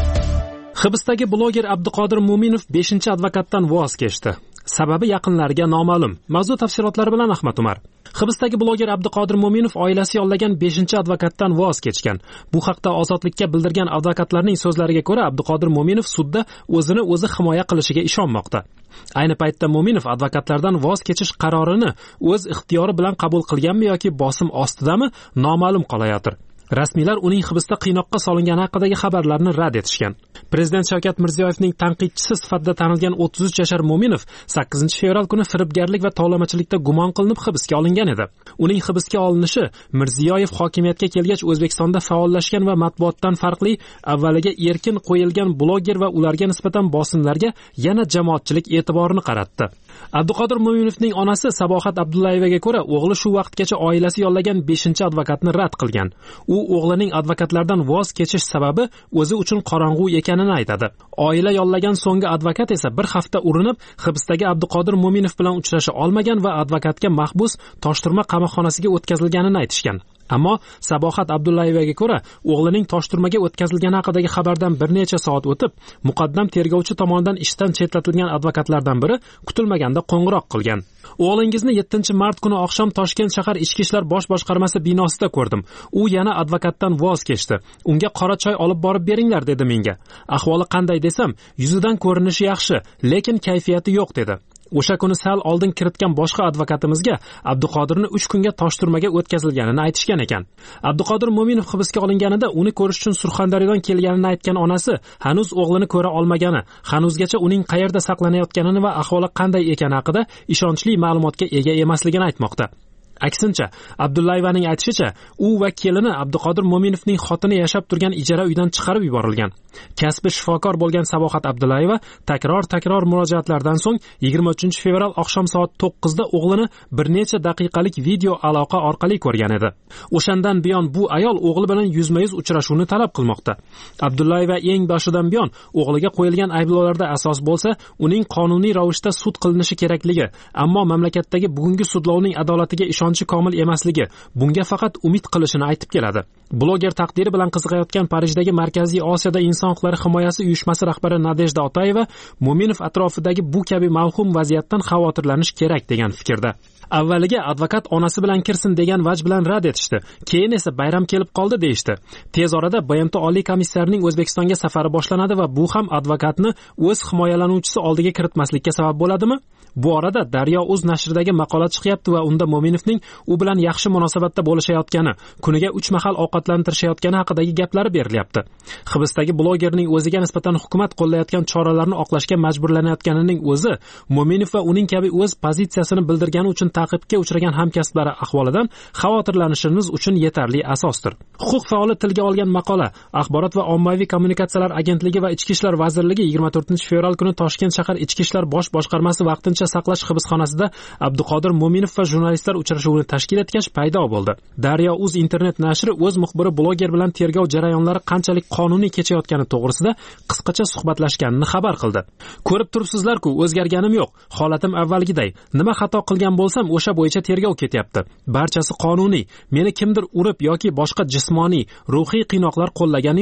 Hibsdagi bloger Abduqodir Mo'minov beshinchi advokatdan voz kechdi. Sababi yaqinlariga noma'lum. Mavzu tafsilotlari bilan Ahmad Umar. Hibsdagi bloger Abduqodir Mo'minov oilasi yollagan beshinchi advokatdan voz kechgan. Bu haqda Ozodlikka bildirgan advokatlarning so'zlariga ko'ra, Abduqodir Mo'minov sudda o'zini o'zi himoya qilishiga ishonmoqda. Ayni paytda Mo'minov advokatlardan voz kechish qarorini o'z ixtiyori bilan qabul qilganmi yoki bosim ostidami noma'lum qolayotir. Rasmiylar uning hibsda qiynoqqa solingani haqidagi xabarlarni rad etishgan. Prezident Shavkat Mirziyoyevning tanqidchisi sifatida tanilgan o'ttiz uch yashar Mo'minov sakkizinchi fevral kuni firibgarlik va tovlamachilikda gumon qilinib hibsga olingan edi. Uning hibsga olinishi Mirziyoyev hokimiyatga kelgach O'zbekistonda faollashgan va matbuotdan farqli avvaliga erkin qo'yilgan bloger va ularga nisbatan bosimlarga yana jamoatchilik e'tiborini qaratdi. Abduqodir Mo'minovning onasi Sabohat Abdullayevaga ko'ra, o'g'li shu vaqtgacha oilasi yollagan beshinchi advokatni rad qilgan. U o'g'lining advokatlardan voz kechish sababi o'zi uchun qorong'u ekanini aytadi. Oila yollagan so'nggi advokat esa bir hafta urinib hibsdagi Abduqodir Mo'minov bilan uchrasha olmagan va advokatga mahbus Toshturma qamoqxonasiga o'tkazilganini aytishgan. Ammo Sabohat Abdullayevaga ko'ra, o'g'lining Toshturmaga o'tkazilgani haqidagi xabardan bir necha soat o'tib, muqaddam tergovchi tomonidan ishdan chetlatilgan advokatlardan biri kutilmaganda qo'ng'iroq qilgan. O'g'lingizni yettinchi mart kuni oqshom Toshkent shahar ichki ishlar bosh boshqarmasi binosida ko'rdim. U yana advokatdan voz kechdi. Unga qora choy olib borib beringlar dedi menga. Ahvoli qanday desam, yuzidan ko'rinishi yaxshi, lekin kayfiyati yo'q dedi. O'sha kuni sal oldin kiritgan boshqa advokatimizga Abduqodirni uch kunga Toshturmaga o'tkazilganini aytishgan ekan. Abduqodir Mo'minov hibsga olinganida uni ko'rish uchun Surxondaryodan kelganini aytgan onasi hanuz o'g'lini ko'ra olmagani, hanuzgacha uning qayerda saqlanayotganini va ahvoli qanday ekani haqida ishonchli ma'lumotga ega emasligini aytmoqda. Aksincha, Abdullayevaning aytishicha, u va kelini Abduqodir Mo'minovning xotini yashab turgan ijara uydan chiqarib yuborilgan. Kasbi shifokor bo'lgan Sabohat Abdullayeva takror-takror murojaatlardan so'ng yigirma uchinchi fevral oqshom soat to'qqizda o'g'lini bir necha daqiqalik video aloqa orqali ko'rgan edi. O'shandan buyon bu ayol o'g'li bilan yuzma-yuz uchrashuvni talab qilmoqda. Abdullayeva eng boshidan buyon o'g'liga qo'yilgan ayblovlarda asos bo'lsa, uning qonuniy ravishda sud qilinishi kerakligi, ammo mamlakatdagi bugungi sudlovning adolatiga ishonchi komil emasligi, bunga faqat umid qilishini aytib keladi. Bloger taqdiri bilan qiziqayotgan Parijdagi Markaziy Osiyoda inson huquqlari himoyasi uyushmasi rahbari Nadejda Otayeva Mo'minov atrofidagi bu kabi mavhum vaziyatdan xavotirlanish kerak degan fikrda. Avvaliga advokat onasi bilan kirsin degan vaj bilan rad etishdi. Keyin esa bayram kelib qoldi deyishdi. Tez orada B M T Oliy komissarining O'zbekistonga safari boshlanadi va bu ham advokatni o'z himoyalanuvchisi oldiga kiritmaslikka sabab bo'ladimi? Bu orada Daryo Uz nashridagi maqola chiqyapti va unda Mo'minovning u bilan yaxshi munosabatda bo'lishayotgani, kuniga uch mahal ovqatlantirishayotgani haqidagi gaplari berilyapti. Hibsdagi blogerning o'ziga nisbatan hukumat qo'llayotgan choralarni oqlashga majburlanayotganining o'zi Mo'minov va uning kabi o'z pozitsiyasini bildirgani uchun ta'qibga uchragan hamkasblari ahvolidan xavotirlanishimiz uchun yetarli asosdir. Huquq faoli tilga olgan maqola Axborot va ommaviy kommunikatsiyalar agentligi va Ichki ishlar vazirligi yigirma to'rtinchi fevral kuni Toshkent shahar Ichki ishlar bosh boshqarmasi vaqtincha saqlash hibsxonasida Abduqodir Mo'minov va jurnalistlar uchrashuvini tashkil etgach paydo bo'ldi. Daryo Uz internet nashri o'z muxbiri bloger bilan tergov jarayonlari qanchalik qonuniy kechayotgani to'g'risida qisqacha suhbatlashganini xabar qildi. Ko'rib turibsizlar-ku, o'zgarganim yo'q. Holatim avvalgiday. Nima xato qilgan bo'lsam, o'sha bo'yicha tergov ketyapti. Barchasi qonuniy. Meni kimdir urib yoki boshqa jismoniy, ruhiy qiynoqlar qo'llagani yo'q.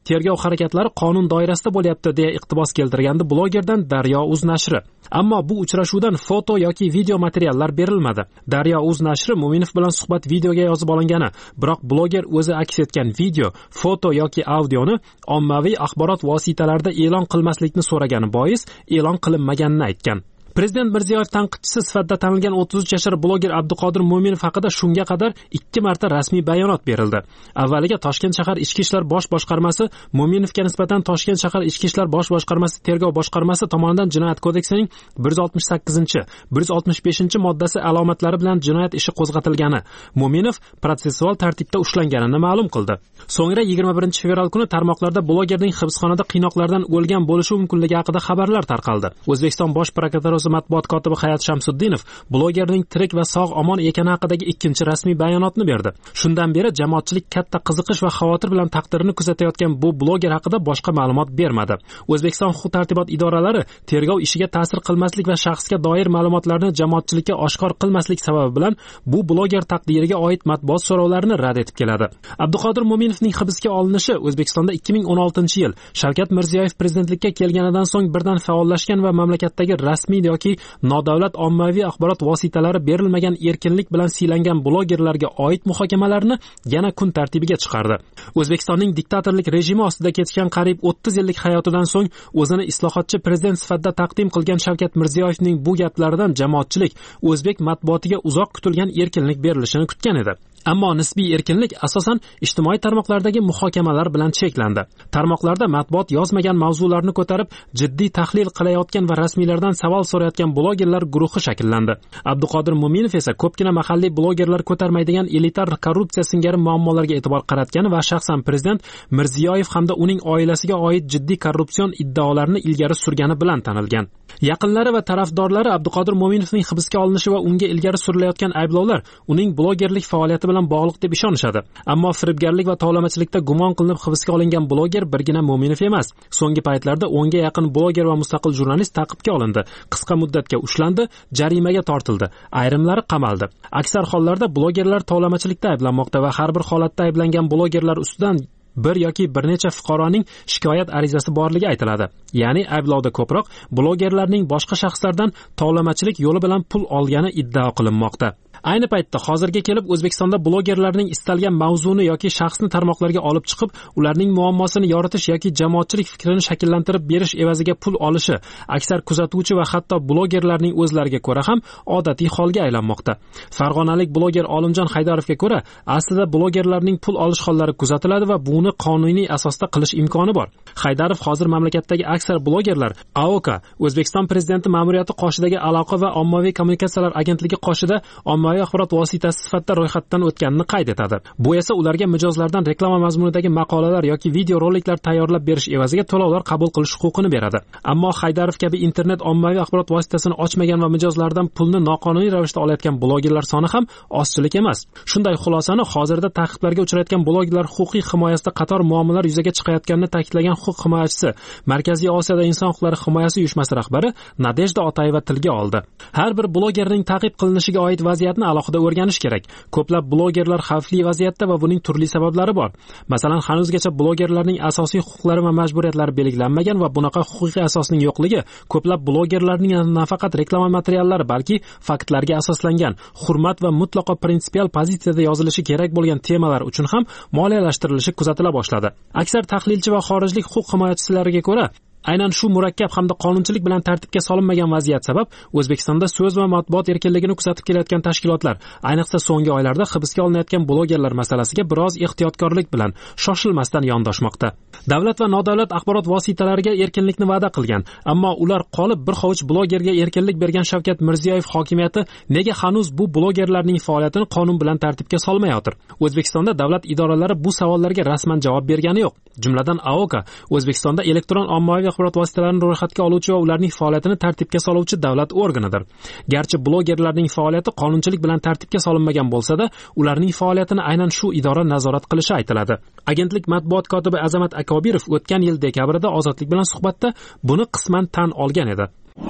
tergov harakatlari qonun doirasida bo'lyapti deya iqtibos keltirgandi blogerdan Daryo.uz nashri. Ammo bu uchrashuvdan foto yoki video materiallar berilmadi. Daryo.uz nashri Mo'minov bilan suhbat videoga yozib olingani, biroq bloger o'zi aks etgan video, foto yoki audioni ommaviy axborot vositalarida e'lon qilmaslikni so'ragani bois e'lon qilinmaganini aytgan. Prezident Mirziyoyev tanqidchisi sifatida tanilgan o'ttiz uch yashar bloger Abduqodir Mo'minov haqida shunga qadar ikki marta rasmiy bayonot berildi. Avvaliga Toshkent shahar Ichki ishlar bosh boshqarmasi Mo'minovga nisbatan Toshkent shahar Ichki ishlar bosh boshqarmasi tergov boshqarmasi tomonidan Jinoyat kodeksining bir yuz oltmish sakkizinchi, bir yuz oltmish beshinchi moddasi alomatlari bilan jinoyat ishi qo'zg'atilgani, Mo'minov protsessual tartibda ushlanganini ma'lum qildi. So'ngra yigirma birinchi fevral kuni tarmoqlarda blogerning hibsxonada qiynoqlardan o'lgan bo'lishi mumkinligi haqida xabarlar tarqaldi. O'zbekiston bosh prokuraturasi matbuot kotibi Hayat Shamsuddinov blogerning tirik va sog' omon ekani haqidagi ikkinchi rasmiy bayonotni berdi. Shundan beri jamoatchilik katta qiziqish va xavotir bilan taqdirini kuzatayotgan bu bloger haqida boshqa ma'lumot bermadi. O'zbekiston huquq-tartibot idoralari tergov ishiga ta'sir qilmaslik va shaxsga doir ma'lumotlarni jamoatchilikka oshkor qilmaslik sababi bilan bu bloger taqdiriga oid matbuot so'rovlarini rad etib keladi. Abduqodir Mo'minovning hibsga olinishi O'zbekistonda ikki ming o'n oltinchi yil Shavkat Mirziyoyev prezidentlikka kelganidan so'ng birdan faollashgan va mamlakatdagi rasmiy yoki nodavlat ommaviy axborot vositalari berilmagan erkinlik bilan siylangan blogerlarga oid muhokamalarni yana kun tartibiga chiqardi. O'zbekistonning diktatorlik rejimi ostida kechgan qariyb o'ttiz yillik hayotidan so'ng o'zini islohotchi prezident sifatida taqdim qilgan Shavkat Mirziyoyevning bu gaplaridan jamoatchilik o'zbek matbuotiga uzoq kutilgan erkinlik berilishini kutgan edi. Ammo nisbiy erkinlik asosan ijtimoiy tarmoqlardagi muhokamalar bilan cheklandi. Tarmoqlarda matbuot yozmagan mavzularni ko'tarib, jiddiy tahlil qilayotgan va rasmiylardan savol so'rayotgan blogerlar guruhi shakllandi. Abduqodir Mo'minov esa ko'pgina mahalliy blogerlar ko'tarmaydigan elitar korrupsiya singari muammolarga e'tibor qaratgan va shaxsan prezident Mirziyoyev hamda uning oilasiga oid jiddiy korrupsion iddaolarni ilgari surgani bilan tanilgan. Yaqinlari va tarafdorlari Abduqodir Mo'minovning hibsga olinishi va unga ilgari surilayotgan ayblovlar uning blogerlik faoliyati bilan bog'liq deb ishonishadi. Ammo firibgarlik va tovlamachilikda gumon qilinib hibsga olingan bloger birgina Mo'minov emas. So'nggi paytlarda o'nga yaqin bloger va mustaqil jurnalist ta'qibga olindi, qisqa muddatga ushlandi, jarimaga tortildi, ayrimlari qamaldi. Aksar hollarda blogerlar tovlamachilikda ayblanmoqda va har bir holatda ayblangan blogerlar ustidan bir yoki bir necha fuqaroning shikoyat arizasi borligi aytiladi. Ya'ni ayblovda ko'proq blogerlarning boshqa shaxslardan tovlamachilik yo'li bilan pul olgani iddao qilinmoqda. Ayni paytda hozirga kelib O'zbekistonda blogerlarning istalgan mavzuni yoki shaxsni tarmoqlarga olib chiqib, ularning muammosini yoritish yoki jamoatchilik fikrini shakllantirib berish evaziga pul olishi aksar kuzatuvchi va hatto blogerlarning o'zlariga ko'ra ham odatiy holga aylanmoqda. Farg'onalik bloger Olimjon Haydarovga ko'ra, aslida blogerlarning pul olish hollari kuzatiladi va buni qonuniy asosda qilish imkoni bor. Haydarov hozir mamlakatdagi aksar blogerlar A O K, O'zbekiston prezidenti ma'muriyati qoshidagi aloqa va ommaviy kommunikatsiyalar agentligi qoshida ommaviy axborot vositasi sifatida ro'yxatdan o'tganini qayd etadi. Bu esa ularga mijozlardan reklama mazmunidagi maqolalar yoki video roliklar tayyorlab berish evaziga to'lovlar qabul qilish huquqini beradi. Ammo Haydarov kabi internet ommaviy axborot vositasini ochmagan va mijozlardan pulni noqonuniy ravishda olayotgan blogerlar soni ham ozchilik emas. Shunday xulosani hozirda ta'qiblarga uchrayotgan blogerlar huquqiy himoyasida qator muammolar yuzaga chiqayotganini ta'kidlagan huquq himoyachisi, Markaziy Osiyoda inson huquqlari himoyasi uyushmasi rahbari Nadejda Otayeva tilga oldi. Har bir blogerning ta'qib qilinishiga oid vaziyatni alohida o'rganish kerak. Ko'plab blogerlar xavfli vaziyatda va buning turli sabablari bor. Masalan, hanuzgacha blogerlarning asosiy huquqlari va majburiyatlari belgilanmagan va bunaqa huquqiy asosning yo'qligi ko'plab blogerlarning nafaqat reklama materiallari, balki faktlarga asoslangan, hurmat va mutlaqo prinsipial pozitsiyada yozilishi kerak bo'lgan temalar uchun ham moliyalashtirilishi kuzatila boshladi. Aksar tahlilchi va xorijlik huquq himoyachilariga ko'ra, aynan shu murakkab hamda qonunchilik bilan tartibga solinmagan vaziyat sabab O'zbekistonda so'z va matbuot erkinligini kuzatib kelayotgan tashkilotlar, ayniqsa so'nggi oylarda hibsga olinayotgan blogerlar masalasiga biroz ehtiyotkorlik bilan shoshilmasdan yondoshmoqda. Davlat va nodavlat axborot vositalariga erkinlikni va'da qilgan, ammo ular qolib bir hovuch blogerga erkinlik bergan Shavkat Mirziyoyev hokimiyati nega hanuz bu blogerlarning faoliyatini qonun bilan tartibga solmayotir? O'zbekistonda davlat idoralari bu savollarga rasman javob bergani yo'q. Jumladan A O K O'zbekistonda elektron ommaviy axborot vositalarini ro'yxatga oluvchi va ularning faoliyatini tartibga soluvchi davlat organidir. Garchi blogerlarning faoliyati qonunchilik bilan tartibga solinmagan bo'lsa-da, ularning faoliyatini aynan shu idora nazorat qilishi aytiladi. Agentlik matbuot kotibi Azamat Akobirov o'tgan yil dekabrda Ozodlik bilan suhbatda buni qisman tan olgan edi.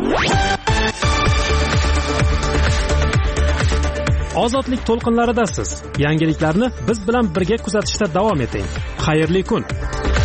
Ozodlik to'lqinlaridasiz. Yangiliklarni biz bilan birga kuzatishda davom eting. Xayrli kun.